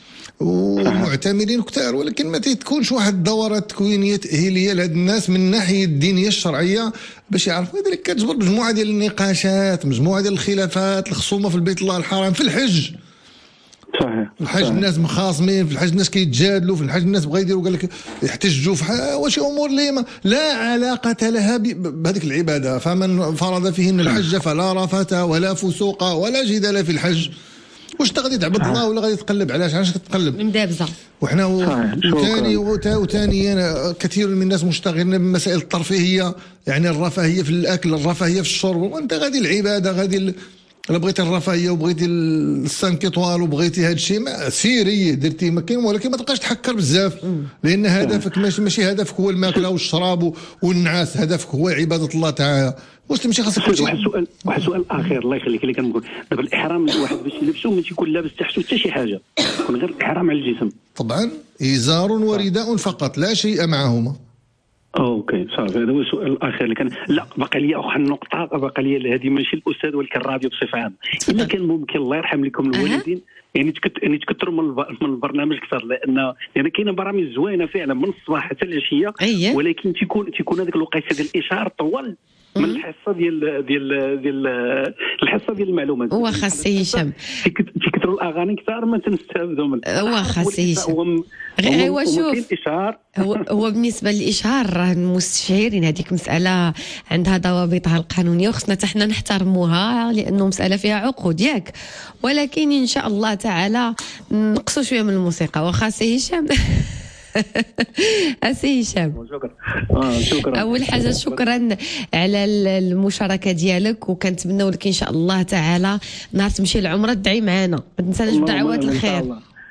ومعتمرين كثار، ولكن ما تكونش واحد الدورات تكوينيه تاهيليه لهاد الناس من الناحيه الدينيه الشرعيه باش يعرفوا. لذلك كتجبر مجموعه ديال النقاشات، مجموعه ديال الخلافات، الخصومه في البيت الله الحرام، في الحج صحيح في الحج الناس مخاصمين، في الحج الناس كيتجادلوا، في الحج الناس بغا يديروا قال لك يحتجوا في واش امور اللي لا علاقه لها بهذيك العباده. فمن فرض فيهن الحج فلا رفث ولا فسوق ولا جدال في الحج. واش انت غادي تعبد الله ولا غادي تقلب علاش علاش كتقلب مدابزه؟ وحنا وثاني وثانيا كثير من الناس مشتغلين بمسائل الترفيهيه، يعني الرفاهيه في الاكل، الرفاهيه في الشرب، وانت غادي العباده غادي ال... الا بغيتي الرفاهيه وبغيتي السانك ايطوال وبغيتي هذا الشيء سيري درتي ما كاين، ولكن ما تبقاش تحكر بزاف، لان هدفك ماشي ماشي هدفك هو الماكله والشراب والنعاس، هدفك هو عباده الله تعالى. واش تمشي خاصك واحد السؤال واحد السؤال اخير الله يخليك اللي كنقول دابا الاحرام الواحد باش يلبسو ما تيكون لابس تحته حتى شي حاجه، يكون غير الاحرام على الجسم طبعا، ازار ورداء فقط لا شيء معهما. اوكي صافي، هذا هو السؤال الاخير اللي كان. لا باقي لي واحد النقطه، باقي لي هذه ماشي الاستاذ ولكن الراديو بصفه عامه، الا كان ممكن الله يرحم لكم الوالدين يعني تكت... يعني تكثروا من, الب... من البرنامج اكثر، لان يعني كاينه برامج زوينه فعلا من الصباح حتى العشيه، أيه. ولكن تيكون تيكون هذيك الوقيته ديال الاشعار طول من الحصه ديال ديال ديال الحصه ديال المعلومات. هو خاص هشام تيكثروا الاغاني كثار ما تنستافدوا من هو خاص هشام غير هو شوف هو هو بالنسبه للاشهار راه المستشعرين هذيك مساله عندها ضوابطها القانونيه وخصنا حتى حنا نحترموها، لانه مساله فيها عقود ياك، ولكن ان شاء الله تعالى نقصوا شويه من الموسيقى. وخاص هشام اسي هشام شكرا اه شكرا اول حاجه شكرا على المشاركه ديالك، وكنتمنوا لك ان شاء الله تعالى نهار تمشي العمره تدعي معنا، ما تنساش بدعوات الخير.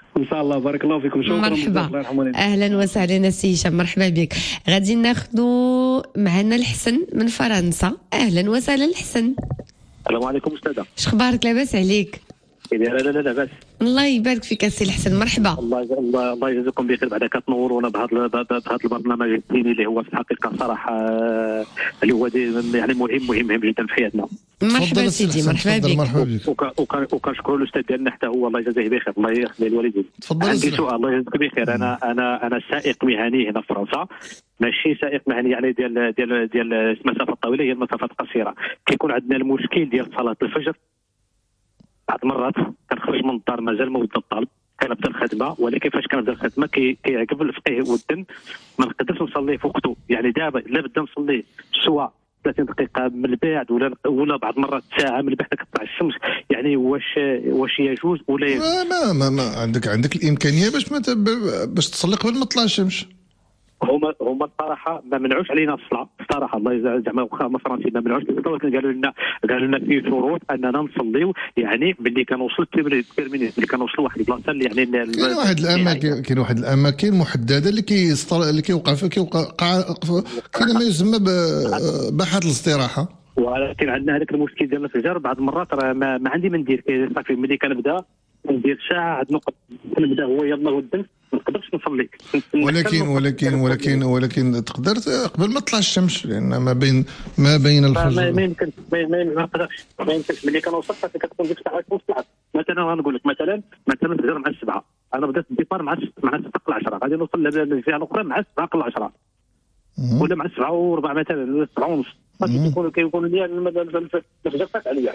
ان شاء الله. بارك الله فيكم. شكرا. مرحبا، اهلا وسهلا سي هشام، مرحبا بك. غادي ناخذوا معنا الحسن من فرنسا. اهلا وسهلا الحسن. السلام عليكم استاذه. اش اخبارك؟ لاباس عليك؟ لا لا لا لاباس. الله يبارك فيك سي الحسن، مرحبا. الله الله الله يجزاكم بخير. بعدا كتنورونا بهذا بهذا البرنامج الديني اللي هو في الحقيقه صراحه اللي هو يعني مهم مهم مهم جدا في حياتنا. مرحبا سيدي، مرحبا بك. مرحبا بك. وكنشكروا الاستاذ ديالنا حتى هو الله يجازيه بخير، الله يخلي الوالدين. تفضل. عندي سؤال. الله يجزاك بخير. انا انا انا سائق مهني هنا في فرنسا، ماشي سائق مهني يعني ديال ديال ديال المسافه الطويله، هي المسافات القصيره. كيكون عندنا المشكل ديال صلاه الفجر. بعض المرات كنخرج من الدار مازال ما ود الطالب، كنبدا الخدمه، ولكن فاش كنبدا الخدمه كيعقب الفقيه والدم ما نقدرش نصلي في وقته. يعني دابا الا بدا نصلي سواء ثلاثين دقيقه من بعد ولا ولا بعض المرات ساعه من بعد كتطلع الشمس، يعني واش واش يجوز ولا يجوز؟ ما ما, ما عندك عندك الامكانيه باش ما باش تصلي قبل ما تطلع الشمس. هما هما الصراحه ما منعوش علينا الصلاه، الصراحه الله يجزاهم زعما واخا هما فرنسيين ما منعوش، ولكن قالوا لنا قالوا لنا في شروط اننا نصليو، يعني ملي كنوصل التيرمينيس ملي كنوصلوا لواحد البلاصه اللي يعني كاين واحد الاماكن كاين واحد الاماكن محدده اللي كيسطر اللي كيوقع فيها كيوقع كاين ما يسمى باحات الاستراحه. ولكن عندنا هذاك المشكل ديال الفجر بعض المرات راه ما, ما عندي ما ندير. صافي ملي كنبدا ندير ساعه عاد نقط كنبدا هو يلاه ودن ما نقدرش نصلي. ولكن ولكن ولكن ولكن تقدر قبل ما تطلع الشمس، لان ما بين ما بين الفجر ما يمكنش ما نقدرش ما يمكنش. ملي كنوصل صافي كتكون ديك الساعه طلعت. مثلا غنقول لك مثلا مثلا الفجر مع السبعه، انا بدات الديبار مع مع السبعه قبل العشره، غادي نوصل للجهه الاخرى مع السبعه قبل العشره ولا مع السبعه وربع مثلا ولا السبعه ونص. صافي كيكونوا كيكونوا لي الفجر فات عليا.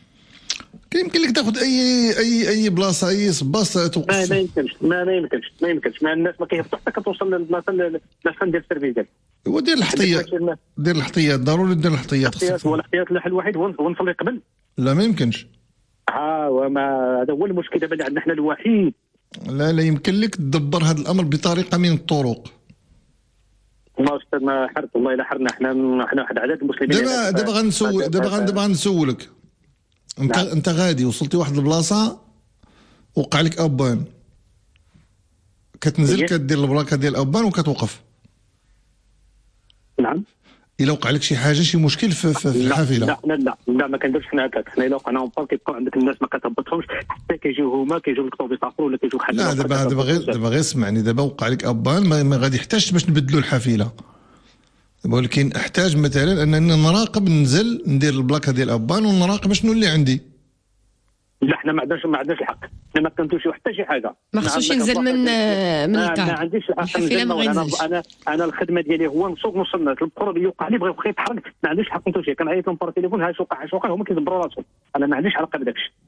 يمكن لك تاخذ اي اي اي بلاصه اي باصه توقف. ما, ما يمكنش ما, ما يمكنش ما يمكنش ما الناس ما كيهبطوا حتى كتوصل للبلاصه للفن ديال السيرفيس ديالك. هو دير الاحتياط دير الاحتياط ضروري دير الاحتياط. هو الاحتياط الحل الوحيد هو نصلي قبل. لا ما يمكنش. اه وما هذا هو المشكل دابا اللي عندنا حنا الوحيد. لا لا يمكن لك تدبر هذا الامر بطريقه من الطرق. والله استاذ ما حرت والله الا حرنا حنا حنا واحد عدد المسلمين. دابا دابا غنسول دابا دابا غنسولك انت نعم. انت غادي وصلتي واحد البلاصه وقع لك اوبان، كتنزل كدير البلاكه ديال اوبان وكتوقف. نعم. الا وقع لك شي حاجه شي مشكل في, في الحافله. لا لا لا لا ما كنديرش حنا هكاك. حنا الا وقعنا اون بان كيبقاو عندك الناس ما كتهبطهمش حتى كيجيو هما كيجيو لك طوبيس اخر ولا كيجيو حد. لا دابا دابا غير دابا غير اسمعني. دابا وقع لك اوبان ما, ما غادي يحتاج باش نبدلوا الحافله، ولكن احتاج مثلا انني نراقب ننزل ندير البلاكه ديال اوبان ونراقب شنو اللي عندي. لا حنا ما عندناش ما عندناش الحق. حنا ما كنمشيوش حتى شي حاجه. ما خصوش ينزل من من الكار. ما عنديش الحق ننزل. انا انا انا الخدمه ديالي هو نسوق نوصل الناس البرو اللي يوقع لي بغى يبقى يتحرك ما عنديش الحق نمشي. كنعيط لهم بار التليفون ها شوقع شوقع هما كيدبروا راسهم. انا ما عنديش علاقه بداك الشيء.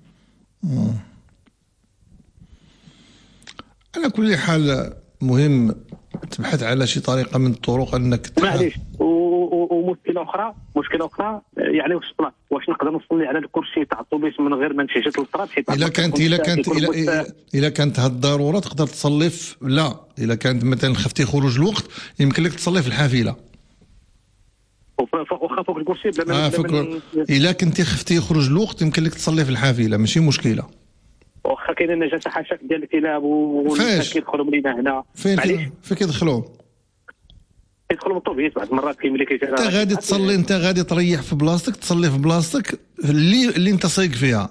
على كل حال مهم تبحث على شي طريقه من الطرق انك معليش. ومشكله اخرى مشكله اخرى يعني واش واش نقدر نصلي على الكرسي تاع الطوبيس من غير ما نشجت للطراب؟ حيت الا كانت الا كانت الا, إلا كانت هاد الضروره تقدر تصلي في لا الا كانت مثلا خفتي خروج الوقت يمكن لك تصلي في الحافله واخا فوق الكرسي بلا آه فوق. الا كنتي خفتي خروج الوقت يمكن لك تصلي في الحافله ماشي مشكله. واخا كاين النجاسه حاشاك ديال الكلاب والناس كيدخلوا لينا هنا. فين فين كيدخلوا؟ كيدخلوا بالطوبيس بعض المرات كي ملي كيجي. انت غادي تصلي انت غادي تريح في بلاصتك تصلي في بلاصتك اللي اللي انت سايق فيها.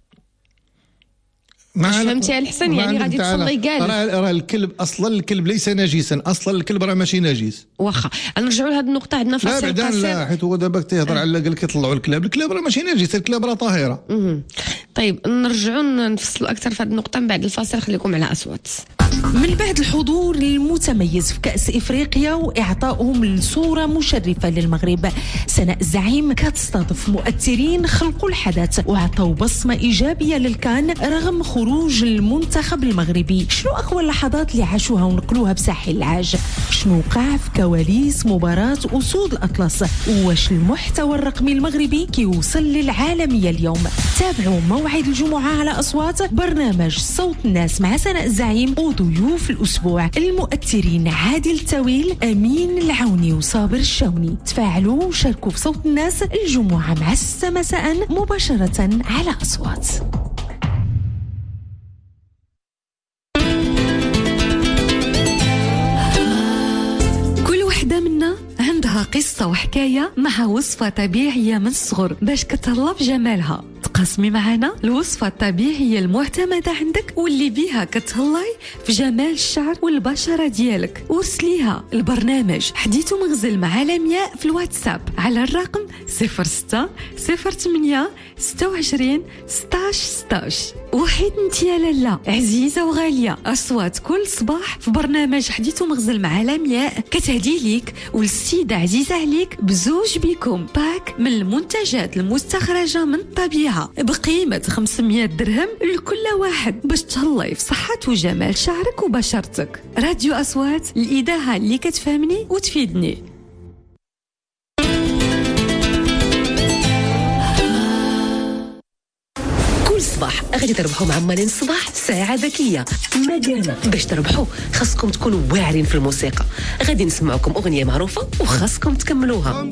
ما فهمتي يا الحسن يعني غادي تصلي كاع. راه الكلب اصلا الكلب ليس نجسا اصلا الكلب راه ماشي نجس. واخا نرجعوا لهذه النقطه عندنا فاصل قصير. لا لا حيت هو دابا تيهضر على قال لك يطلعوا الكلاب الكلاب راه ماشي نجس الكلاب راه طاهره. طيب نرجعوا نفصلوا اكثر في هذه النقطه من بعد الفاصل. خليكم على اصوات. من بعد الحضور المتميز في كأس إفريقيا وإعطائهم الصورة مشرفة للمغرب، سناء الزعيم كتستضيف مؤثرين خلقوا الحدث وعطوا بصمة إيجابية للكان رغم خروج المنتخب المغربي. شنو أقوى اللحظات اللي عاشوها ونقلوها بساحل العاج؟ شنو وقع في كواليس مباراة أسود الأطلس؟ واش المحتوى الرقمي المغربي كيوصل للعالمية اليوم؟ تابعوا موعد الجمعة على أصوات برنامج صوت الناس مع سناء الزعيم وضيوف الأسبوع المؤثرين عادل التويل أمين العوني وصابر الشاوني. تفاعلوا وشاركوا في صوت الناس الجمعة مع الستة مساء مباشرة على أصوات. وحكاية مع وصفة طبيعية من الصغر باش كتهلا بجمالها. تقاسمي معنا الوصفة الطبيعية المعتمدة عندك واللي بيها كتهلاي في جمال الشعر والبشرة ديالك. ورسليها البرنامج حديث مغزل مع لمياء في الواتساب على الرقم صفر ستة صفر ثمانية ستة وعشرين ستاش ستاش. وحيد انت يا لالا عزيزة وغالية، أصوات كل صباح في برنامج حديث مغزل مع لمياء كتهدي ليك والسيدة عزيزة عليك بزوج بيكم باك من المنتجات المستخرجة من الطبيعة بقيمة خمسمية درهم لكل واحد باش تهلاي في صحة وجمال شعرك وبشرتك. راديو أصوات، الإذاعة اللي كتفهمني وتفيدني. كل صباح غادي تربحوا مع مالين الصباح ساعة ذكية مجانا. باش تربحوا خاصكم تكونوا واعرين في الموسيقى. غادي نسمعكم أغنية معروفة وخاصكم تكملوها.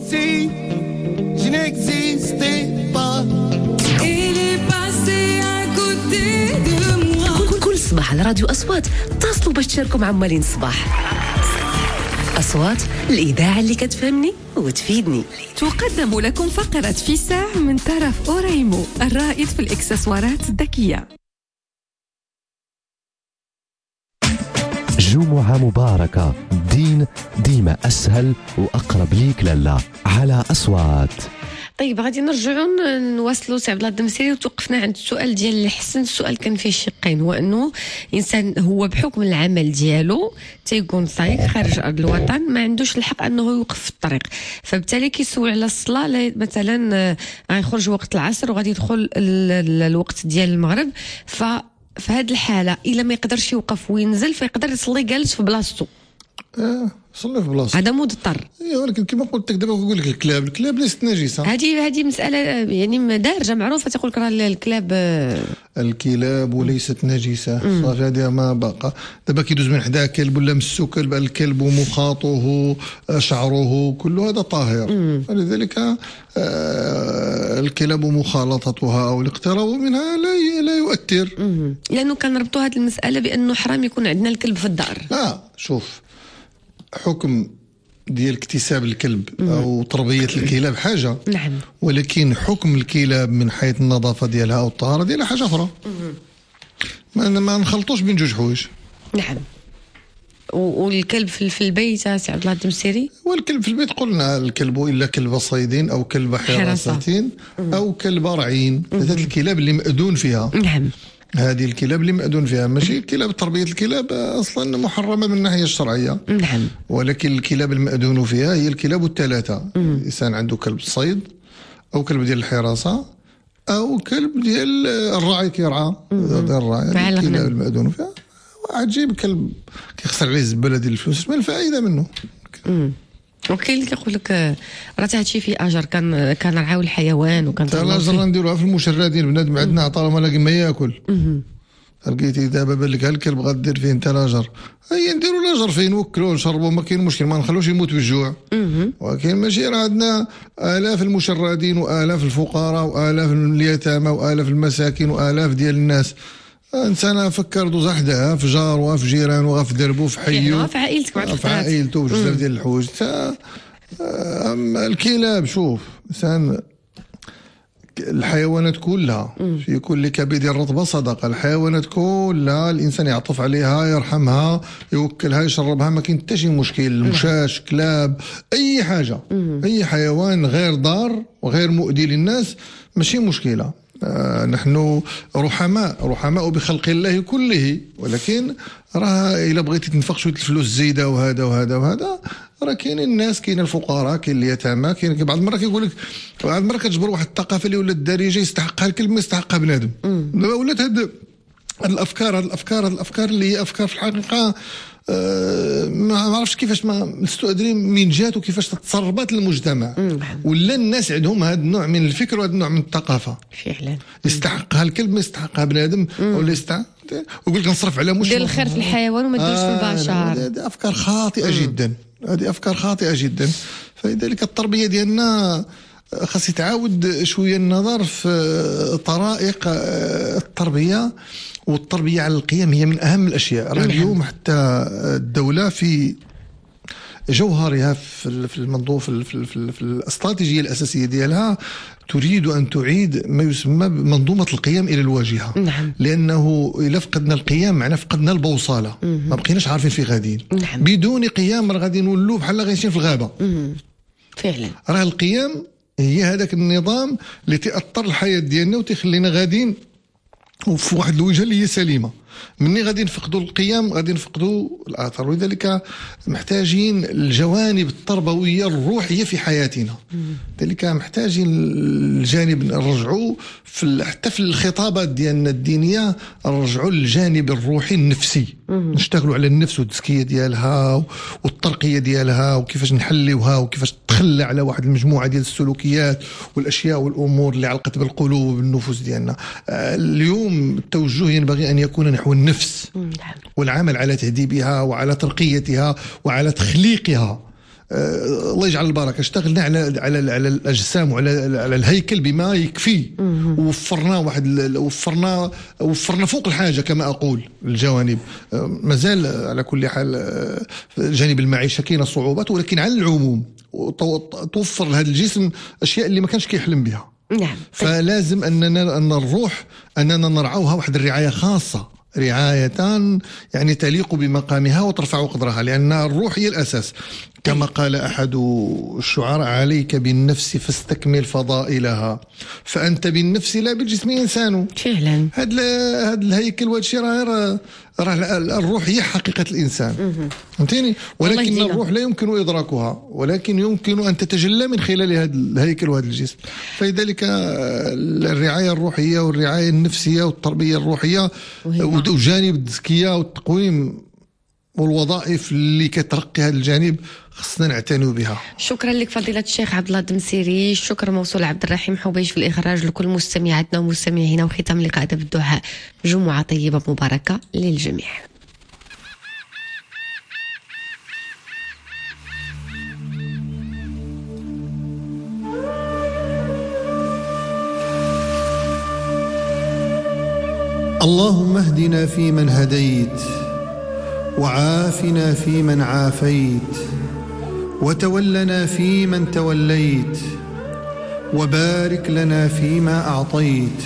كل صباح على راديو أصوات اتصلوا باش تشاركوا مع مالين الصباح. أصوات، الإذاعة اللي كتفهمني وتفيدني. تقدم لكم فقرة في ساعة من طرف أوريمو الرائد في الإكسسوارات الذكية. جمعة مباركة، الدين ديما أسهل وأقرب ليك لله على أصوات. طيب غادي نرجعوا نواصلوا سي عبد الله الدمسيري، وتوقفنا عند السؤال ديال الحسن. السؤال كان فيه شقين، هو انه انسان هو بحكم العمل ديالو تيكون صايغ خارج ارض الوطن، ما عندوش الحق انه يوقف في الطريق، فبالتالي كيسول على الصلاه. مثلا غيخرج وقت العصر وغادي يدخل الوقت ديال المغرب، ف في هذه الحاله الا ما يقدرش يوقف وينزل فيقدر يصلي جالس في بلاصتو. اه صلي في بلاصتو، هذا مضطر. اي ولكن كما قلت لك دابا نقول لك الكلاب الكلاب ليست نجسه. هذه هذه مساله يعني دارجه معروفه، تقول لك راه الكلاب الكلاب ليست نجسه. صافي هذه ما باقى. دابا كيدوز من حداه كلب ولا مسو كلب، الكلب مخاطه شعره كل هذا طاهر. فلذلك آه الكلاب مخالطتها او الاقتراب منها لا لا يؤثر. لانه كنربطوا هذه المساله بانه حرام يكون عندنا الكلب في الدار. لا شوف، حكم ديال اكتساب الكلب او تربيه الكلاب حاجه، نعم، ولكن حكم الكلاب من حيث النظافه ديالها او الطهاره ديالها حاجه اخرى. ما, ما نخلطوش بين جوج حوايج. نعم. والكلب في البيت سي عبد الله الدمسيري، والكلب في البيت قلنا الكلب الا كلب صيد او كلب حراسه او كلب رعين، هذه الكلاب اللي مأذون فيها. نعم، هذه الكلاب اللي مأذون فيها، ماشي الكلاب تربية الكلاب أصلا محرمة من الناحية الشرعية. نعم. ولكن الكلاب المأذون فيها هي الكلاب الثلاثة. الإنسان عنده كلب صيد أو كلب ديال الحراسة أو كلب ديال الراعي كيرعى ديال الراعي. الكلاب المأذون فيها واحد جيب كلب كيخسر عليه الزبالة ديال الفلوس، ما الفائدة منه. مم. وكاين اللي كيقول لك راه هادشي فيه اجر، كان كنرعاو الحيوان وكان الاجر نديروها في المشرع ديال بنادم عندنا طالما لاقي ما ياكل. لقيتي دابا بان لك هالكلب غدير فيه انت الاجر، هيا نديروا الاجر فيه، نوكلوه نشربوه، ما كاين مشكل، ما نخلوش يموت بالجوع. ولكن ماشي راه عندنا الاف المشردين والاف الفقراء والاف اليتامى والاف المساكين والاف ديال الناس. انسان فكر دوز حداها في جار في جيران وفي دربو في حيو في عائلتك بعد في عائلته بزاف ديال الحوايج. الكلاب شوف انسان الحيوانات كلها في كل كبد الرطبه صدقه. الحيوانات كلها الانسان يعطف عليها يرحمها يوكلها يشربها، ما كاين حتى شي مشكل. المشاش كلاب اي حاجه اي حيوان غير ضار وغير مؤذي للناس ماشي مشكله. آه نحن رحماء رحماء بخلق الله كله، ولكن راه الا بغيتي تنفق شويه الفلوس زايده وهذا وهذا وهذا، راه كاين الناس، كاين الفقراء، كاين اليتامى، كاين بعض المرات كيقول لك بعض المرات كتجبر واحد الثقافه اللي ولات دارجه يستحقها الكلب ما يستحقها بنادم. دابا ولات هاد الافكار هاد الافكار هاد الافكار اللي هي افكار في الحقيقه أه ما عرفتش كيفاش ما مستقدرين من جات وكيفاش تتصربات المجتمع. ولا الناس عندهم هذا النوع من الفكر وهذا النوع من الثقافه فعلا. يستحقها الكلب ما يستحقها بنادم، ولا يستحق ويقول لك نصرف على مش دير الخير في الحيوان وما ديرش آه في البشر. هذه افكار خاطئه مم. جدا. هذه افكار خاطئه جدا. فلذلك التربيه ديالنا خاص يتعاود شويه النظر في طرائق التربيه، والتربيه على القيم هي من اهم الاشياء. راه اليوم حتى الدوله في جوهرها في في المنظور في في, في, في الاستراتيجيه الاساسيه ديالها تريد ان تعيد ما يسمى بمنظومه القيم الى الواجهه. نعم. لانه الا فقدنا القيم معناه فقدنا البوصله، ما بقيناش عارفين في غاديين. نعم. بدون قيم راه غادي نولوا بحال غايشين في الغابه. فعلا راه القيم هي هذاك النظام اللي تاثر الحياه ديالنا وتخلينا غاديين وفي واحد الوجهه اللي هي سليمه. مني غادي نفقدوا القيم غادي نفقدوا الاثار، ولذلك محتاجين الجوانب التربويه الروحيه في حياتنا. لذلك محتاجين الجانب نرجعوا في حتى في الخطابات ديالنا الدينيه نرجعوا للجانب الروحي النفسي، نشتغلوا على النفس والتزكيه ديالها والترقيه ديالها وكيفاش نحليوها وكيفاش تخلى على واحد المجموعه ديال السلوكيات والاشياء والامور اللي علقت بالقلوب وبالنفوس ديالنا. اليوم التوجه ينبغي ان يكون نحو النفس والعمل على تهذيبها وعلى ترقيتها وعلى تخليقها. أه الله يجعل البركه. اشتغلنا على على على الاجسام وعلى على الهيكل بما يكفي، ووفرنا واحد وفرنا وفرنا فوق الحاجه كما اقول الجوانب. أه مازال على كل حال أه جانب المعيشه كاينه صعوبات، ولكن على العموم توفر لهذا الجسم اشياء اللي ما كانش كيحلم بها. نعم. فلازم اننا ان الروح اننا نرعوها واحد الرعايه خاصه، رعاية يعني تليق بمقامها وترفع قدرها، لأن الروح هي الأساس. كما قال أحد الشعراء: عليك بالنفس فاستكمل فضائلها فأنت بالنفس لا بالجسم إنسان. فعلا هذا هذا الهيكل وهذا الشيء راه راه الروح هي حقيقة الإنسان، فهمتيني؟ ولكن الروح لا يمكن إدراكها، ولكن يمكن أن تتجلى من خلال هذا الهيكل وهذا الجسم. فلذلك الرعاية الروحية والرعاية النفسية والتربية الروحية وجانب التزكية والتقويم والوظائف اللي كترقي هذا الجانب خصنا نعتنوا بها. شكرا لك فضيلة الشيخ عبد الله الدمسيري. الشكر موصول عبد الرحيم حبيش في الإخراج، لكل مستمعاتنا ومستمعينا، وختام لقاء بالدعاء. جمعة طيبة مباركة للجميع. اللهم اهدنا فيمن هديت، وعافنا فيمن عافيت، وتولنا فيمن توليت، وبارك لنا فيما أعطيت،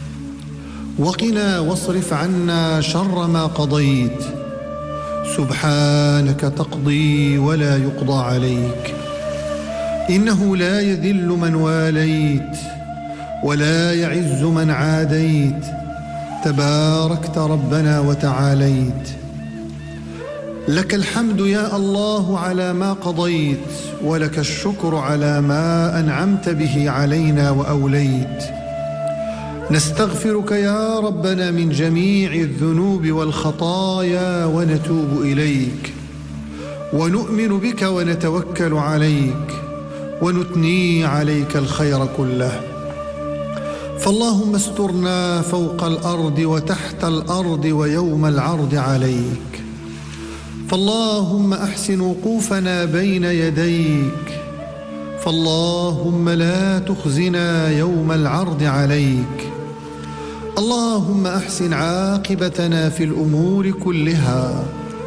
وقنا واصرف عنا شر ما قضيت. سبحانك تقضي ولا يقضى عليك، إنه لا يذل من واليت ولا يعز من عاديت، تباركت ربنا وتعاليت. لك الحمد يا الله على ما قضيت، ولك الشكر على ما أنعمت به علينا وأوليت. نستغفرك يا ربنا من جميع الذنوب والخطايا ونتوب إليك، ونؤمن بك ونتوكل عليك، ونثني عليك الخير كله. فاللهم استرنا فوق الأرض وتحت الأرض ويوم العرض عليك. فاللهم أحسن وقوفنا بين يديك، فاللهم لا تخزنا يوم العرض عليك. اللهم أحسن عاقبتنا في الأمور كلها،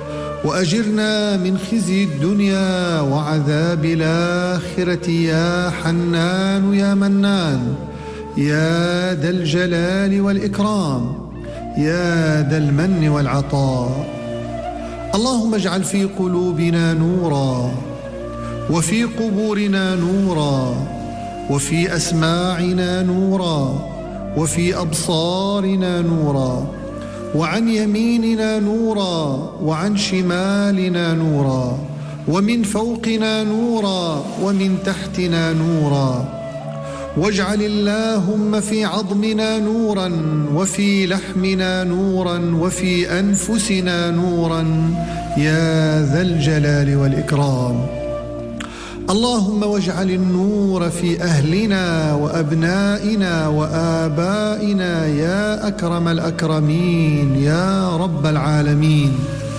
وأجرنا من خزي الدنيا وعذاب الآخرة يا حنان يا منان يا ذا الجلال والإكرام يا ذا المن والعطاء. اللهم اجعل في قلوبنا نورا، وفي قبورنا نورا، وفي أسماعنا نورا، وفي أبصارنا نورا، وعن يميننا نورا، وعن شمالنا نورا، ومن فوقنا نورا، ومن تحتنا نورا. واجعل اللهم في عظمنا نورا، وفي لحمنا نورا، وفي أنفسنا نورا يا ذا الجلال والإكرام. اللهم واجعل النور في أهلنا وأبنائنا وآبائنا يا أكرم الأكرمين يا رب العالمين.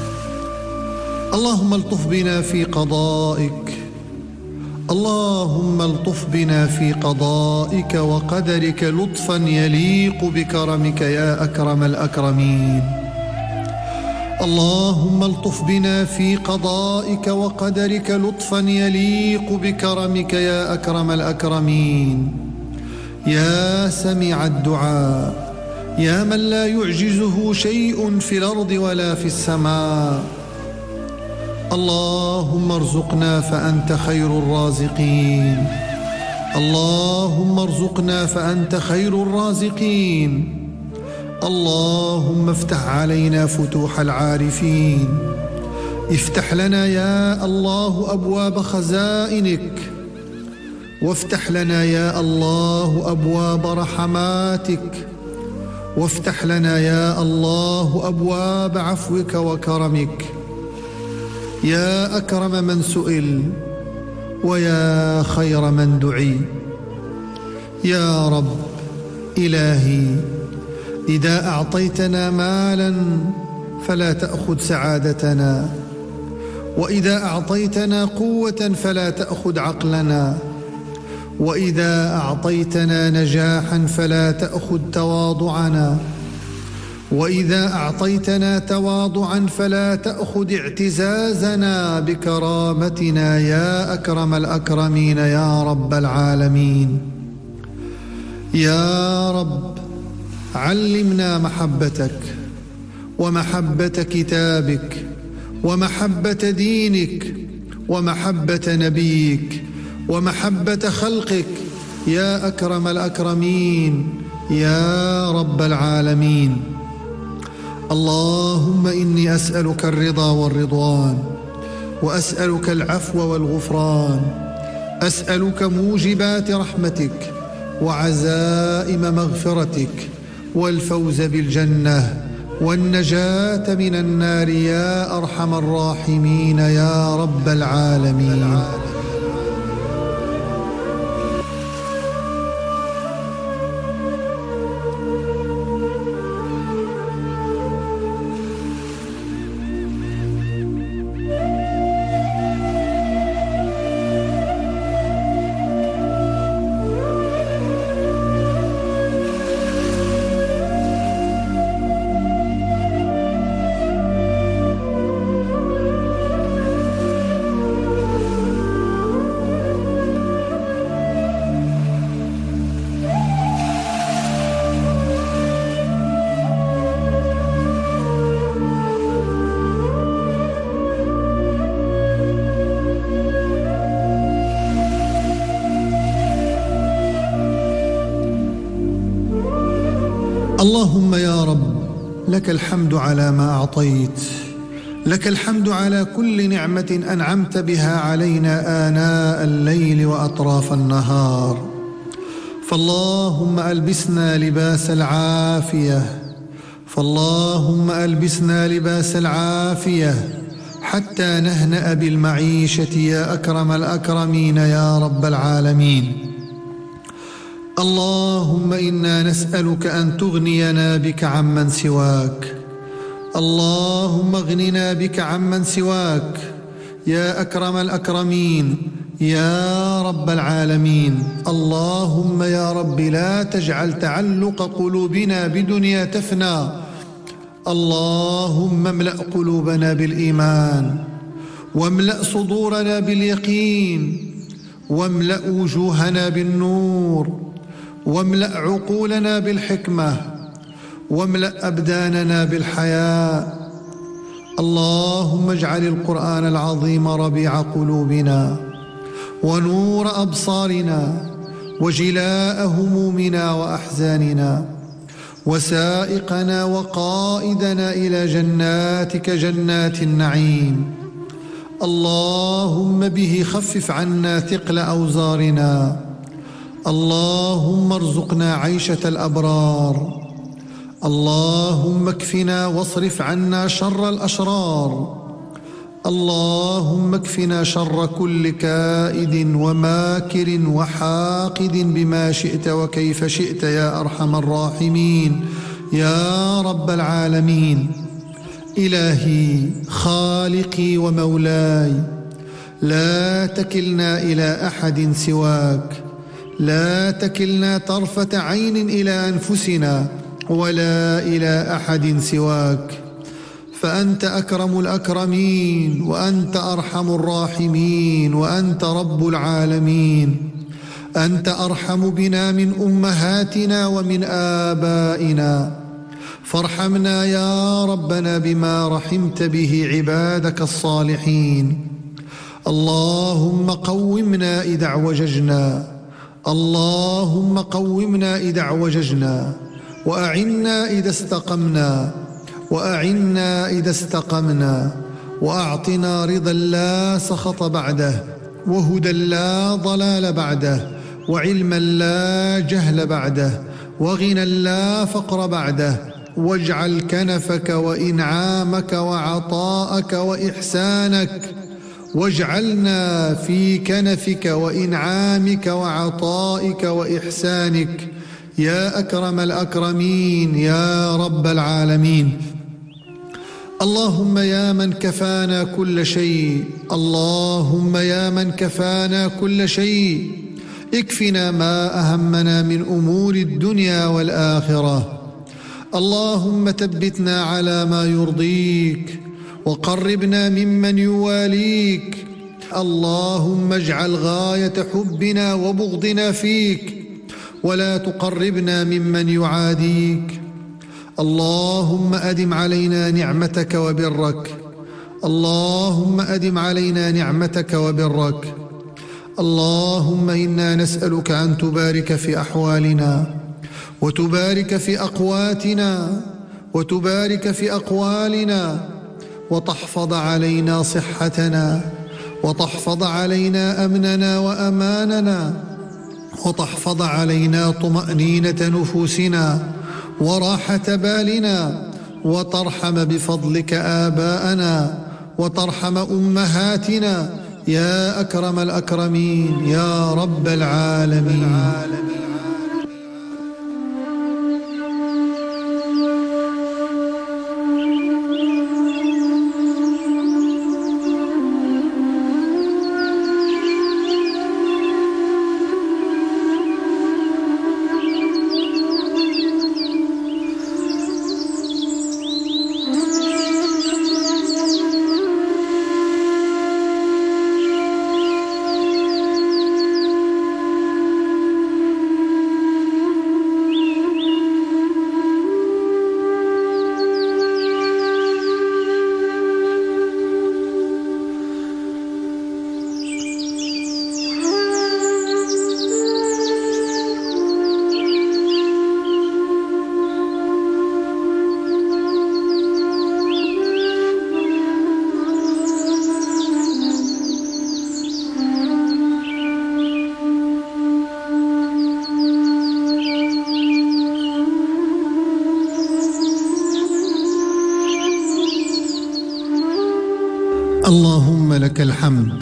اللهم الطف بنا في قضائك، اللهم الطف بنا في قضائك وقدرك لطفا يليق بكرمك يا أكرم الأكرمين. اللهم الطف بنا في قضائك وقدرك لطفا يليق بكرمك يا أكرم الأكرمين، يا سميع الدعاء، يا من لا يعجزه شيء في الأرض ولا في السماء. اللهم ارزقنا فأنت خير الرازقين، اللهم ارزقنا فأنت خير الرازقين. اللهم افتح علينا فتوح العارفين، افتح لنا يا الله أبواب خزائنك، وافتح لنا يا الله أبواب رحماتك، وافتح لنا يا الله أبواب عفوك وكرمك. يا أكرم من سئل ويا خير من دعي. يا رب إلهي، إذا أعطيتنا مالا فلا تأخذ سعادتنا، وإذا أعطيتنا قوة فلا تأخذ عقلنا، وإذا أعطيتنا نجاحا فلا تأخذ تواضعنا، وإذا أعطيتنا تواضعا فلا تأخذ اعتزازنا بكرامتنا يا أكرم الأكرمين يا رب العالمين. يا رب علمنا محبتك ومحبة كتابك ومحبة دينك ومحبة نبيك ومحبة خلقك يا أكرم الأكرمين يا رب العالمين. اللهم إني أسألك الرضا والرضوان، وأسألك العفو والغفران، أسألك موجبات رحمتك وعزائم مغفرتك والفوز بالجنة والنجاة من النار يا أرحم الراحمين يا رب العالمين. اللهم يا رب لك الحمد على ما أعطيت، لك الحمد على كل نعمة أنعمت بها علينا آناء الليل وأطراف النهار. فاللهم ألبسنا لباس العافية، فاللهم ألبسنا لباس العافية حتى نهنأ بالمعيشة يا أكرم الأكرمين يا رب العالمين. اللهم إنا نسألك أن تغنينا بك عمن سواك، اللهم اغننا بك عمن سواك يا أكرم الأكرمين يا رب العالمين. اللهم يا رب لا تجعل تعلق قلوبنا بدنيا تفنى، اللهم املأ قلوبنا بالإيمان، واملأ صدورنا باليقين، واملأ وجوهنا بالنور، واملأ عقولنا بالحكمة، واملأ أبداننا بالحياء. اللهم اجعل القرآن العظيم ربيع قلوبنا ونور أبصارنا وجلاء همومنا وأحزاننا، وسائقنا وقائدنا إلى جناتك جنات النعيم. اللهم به خفف عنا ثقل أوزارنا، اللهم ارزقنا عيشة الأبرار، اللهم اكفنا واصرف عنا شر الأشرار، اللهم اكفنا شر كل كائد وماكر وحاقد بما شئت وكيف شئت يا أرحم الراحمين يا رب العالمين. إلهي خالقي ومولاي، لا تكلنا إلى أحد سواك، لا تكلنا طرفة عين إلى أنفسنا ولا إلى أحد سواك. فأنت أكرم الأكرمين، وأنت أرحم الراحمين، وأنت رب العالمين. أنت أرحم بنا من أمهاتنا ومن آبائنا، فارحمنا يا ربنا بما رحمت به عبادك الصالحين. اللهم قومنا إذا اعوججنا، اللهم قومنا إذا اعوججنا، وأعنا إذا استقمنا، وأعنا إذا استقمنا، وأعطنا رضا لا سخط بعده، وهدى لا ضلال بعده، وعلما لا جهل بعده، وغنى لا فقر بعده. واجعل كنفك وإنعامك وعطاءك وإحسانك، واجعلنا في كنفك وإنعامك وعطائك وإحسانك يا أكرم الأكرمين يا رب العالمين. اللهم يا من كفانا كل شيء، اللهم يا من كفانا كل شيء، اكفنا ما أهمنا من أمور الدنيا والآخرة. اللهم ثبتنا على ما يرضيك، وقربنا ممن يواليك. اللهم اجعل غاية حبنا وبغضنا فيك، ولا تقربنا ممن يعاديك. اللهم أدم علينا نعمتك وبرك، اللهم أدم علينا نعمتك وبرك. اللهم إنا نسألك أن تبارك في أحوالنا، وتبارك في أقواتنا، وتبارك في أقوالنا، وتحفظ علينا صحتنا، وتحفظ علينا أمننا وأماننا، وتحفظ علينا طمأنينة نفوسنا وراحة بالنا، وترحم بفضلك آباءنا، وترحم أمهاتنا يا أكرم الأكرمين يا رب العالمين. اللهم لك الحمد،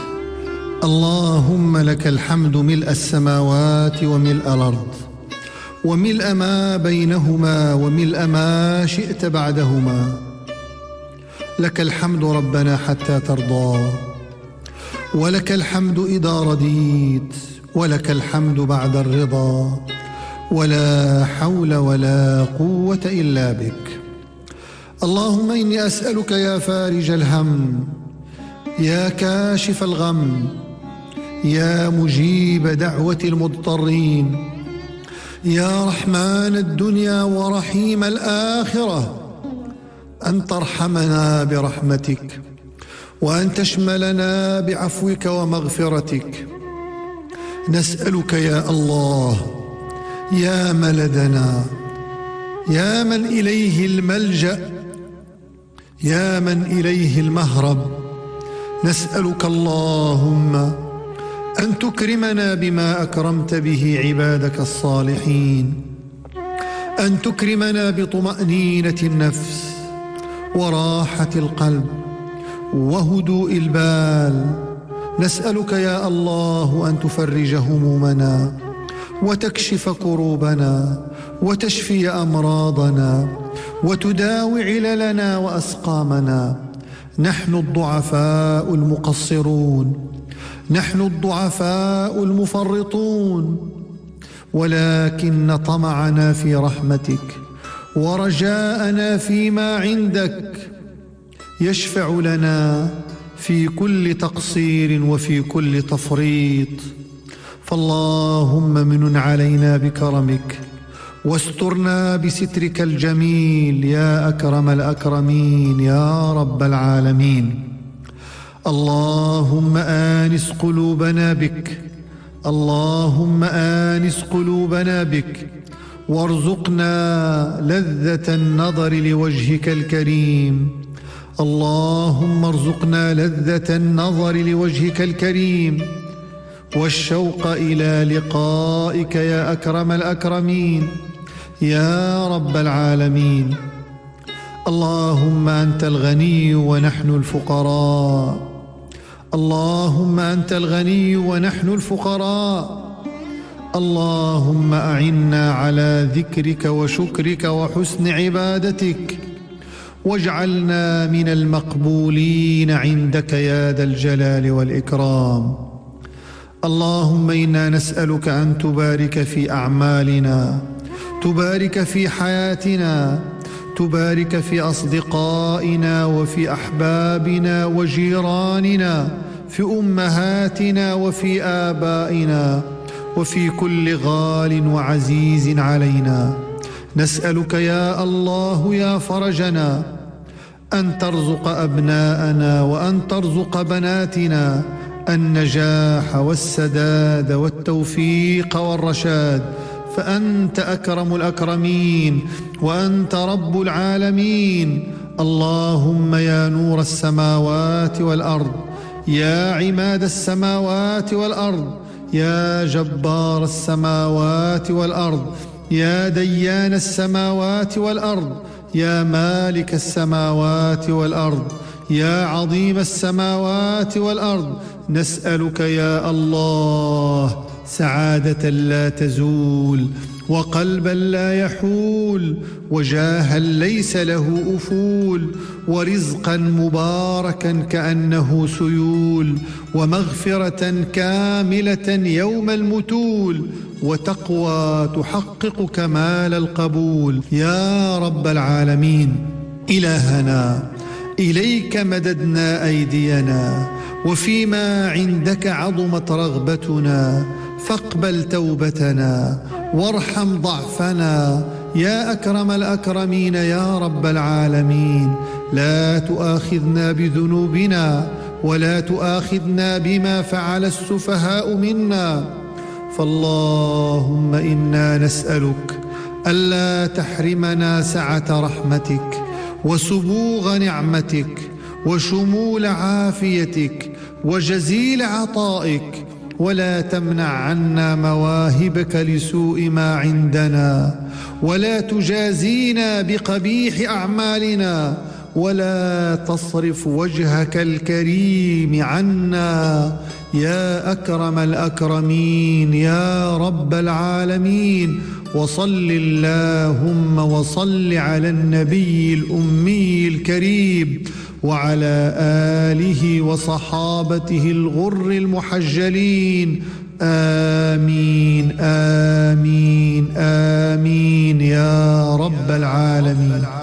اللهم لك الحمد ملء السماوات وملء الأرض، وملء ما بينهما، وملء ما شئت بعدهما. لك الحمد ربنا حتى ترضى، ولك الحمد إذا رضيت، ولك الحمد بعد الرضا، ولا حول ولا قوة إلا بك. اللهم إني أسألك يا فارج الهم، يا كاشف الغم، يا مجيب دعوة المضطرين، يا رحمن الدنيا ورحيم الآخرة، أن ترحمنا برحمتك، وأن تشملنا بعفوك ومغفرتك. نسألك يا الله يا ملدنا، يا من إليه الملجأ، يا من إليه المهرب، نسألك اللهم أن تكرمنا بما أكرمت به عبادك الصالحين، أن تكرمنا بطمأنينة النفس وراحة القلب وهدوء البال. نسألك يا الله أن تفرج همومنا، وتكشف كروبنا، وتشفي أمراضنا، وتداوي عللنا وأسقامنا. نحن الضعفاء المقصرون، نحن الضعفاء المفرطون، ولكن طمعنا في رحمتك ورجاءنا فيما عندك يشفع لنا في كل تقصير وفي كل تفريط. فاللهم منن علينا بكرمك واسترنا بسترك الجميل يا أكرم الأكرمين يا رب العالمين. اللهم آنس قلوبنا بك، اللهم آنس قلوبنا بك، وارزقنا لذة النظر لوجهك الكريم. اللهم ارزقنا لذة النظر لوجهك الكريم والشوق إلى لقائك يا أكرم الأكرمين يا رب العالمين. اللهم أنت الغني ونحن الفقراء، اللهم أنت الغني ونحن الفقراء. اللهم أعنا على ذكرك وشكرك وحسن عبادتك، واجعلنا من المقبولين عندك يا ذا الجلال والإكرام. اللهم إنا نسألك أن تبارك في أعمالنا، تبارك في حياتنا، تبارك في أصدقائنا وفي أحبابنا وجيراننا، في أمهاتنا وفي آبائنا، وفي كل غال وعزيز علينا. نسألك يا الله يا فرجنا أن ترزق أبناءنا وأن ترزق بناتنا النجاح والسداد والتوفيق والرشاد، فأنت أكرم الأكرمين وأنت رب العالمين. اللهم يا نور السماوات والأرض، يا عماد السماوات والأرض، يا جبار السماوات والأرض، يا ديان السماوات والأرض، يا مالك السماوات والأرض، يا عظيم السماوات والأرض، نسألك يا الله سعادة لا تزول، وقلبا لا يحول، وجاها ليس له أفول، ورزقا مباركا كأنه سيول، ومغفرة كاملة يوم المتول، وتقوى تحقق كمال القبول يا رب العالمين. إلهنا إليك مددنا أيدينا، وفيما عندك عظمت رغبتنا، فاقبل توبتنا وارحم ضعفنا يا أكرم الأكرمين يا رب العالمين. لا تؤاخذنا بذنوبنا ولا تؤاخذنا بما فعل السفهاء منا. فاللهم إنا نسألك ألا تحرمنا سعة رحمتك وسبوغ نعمتك وشمول عافيتك وجزيل عطائك، ولا تمنع عنا مواهبك لسوء ما عندنا، ولا تجازينا بقبيح أعمالنا، ولا تصرف وجهك الكريم عنا يا أكرم الأكرمين يا رب العالمين. وصل اللهم وصل على النبي الأمي الكريم وعلى آله وصحابته الغر المحجلين. آمين آمين آمين يا رب العالمين.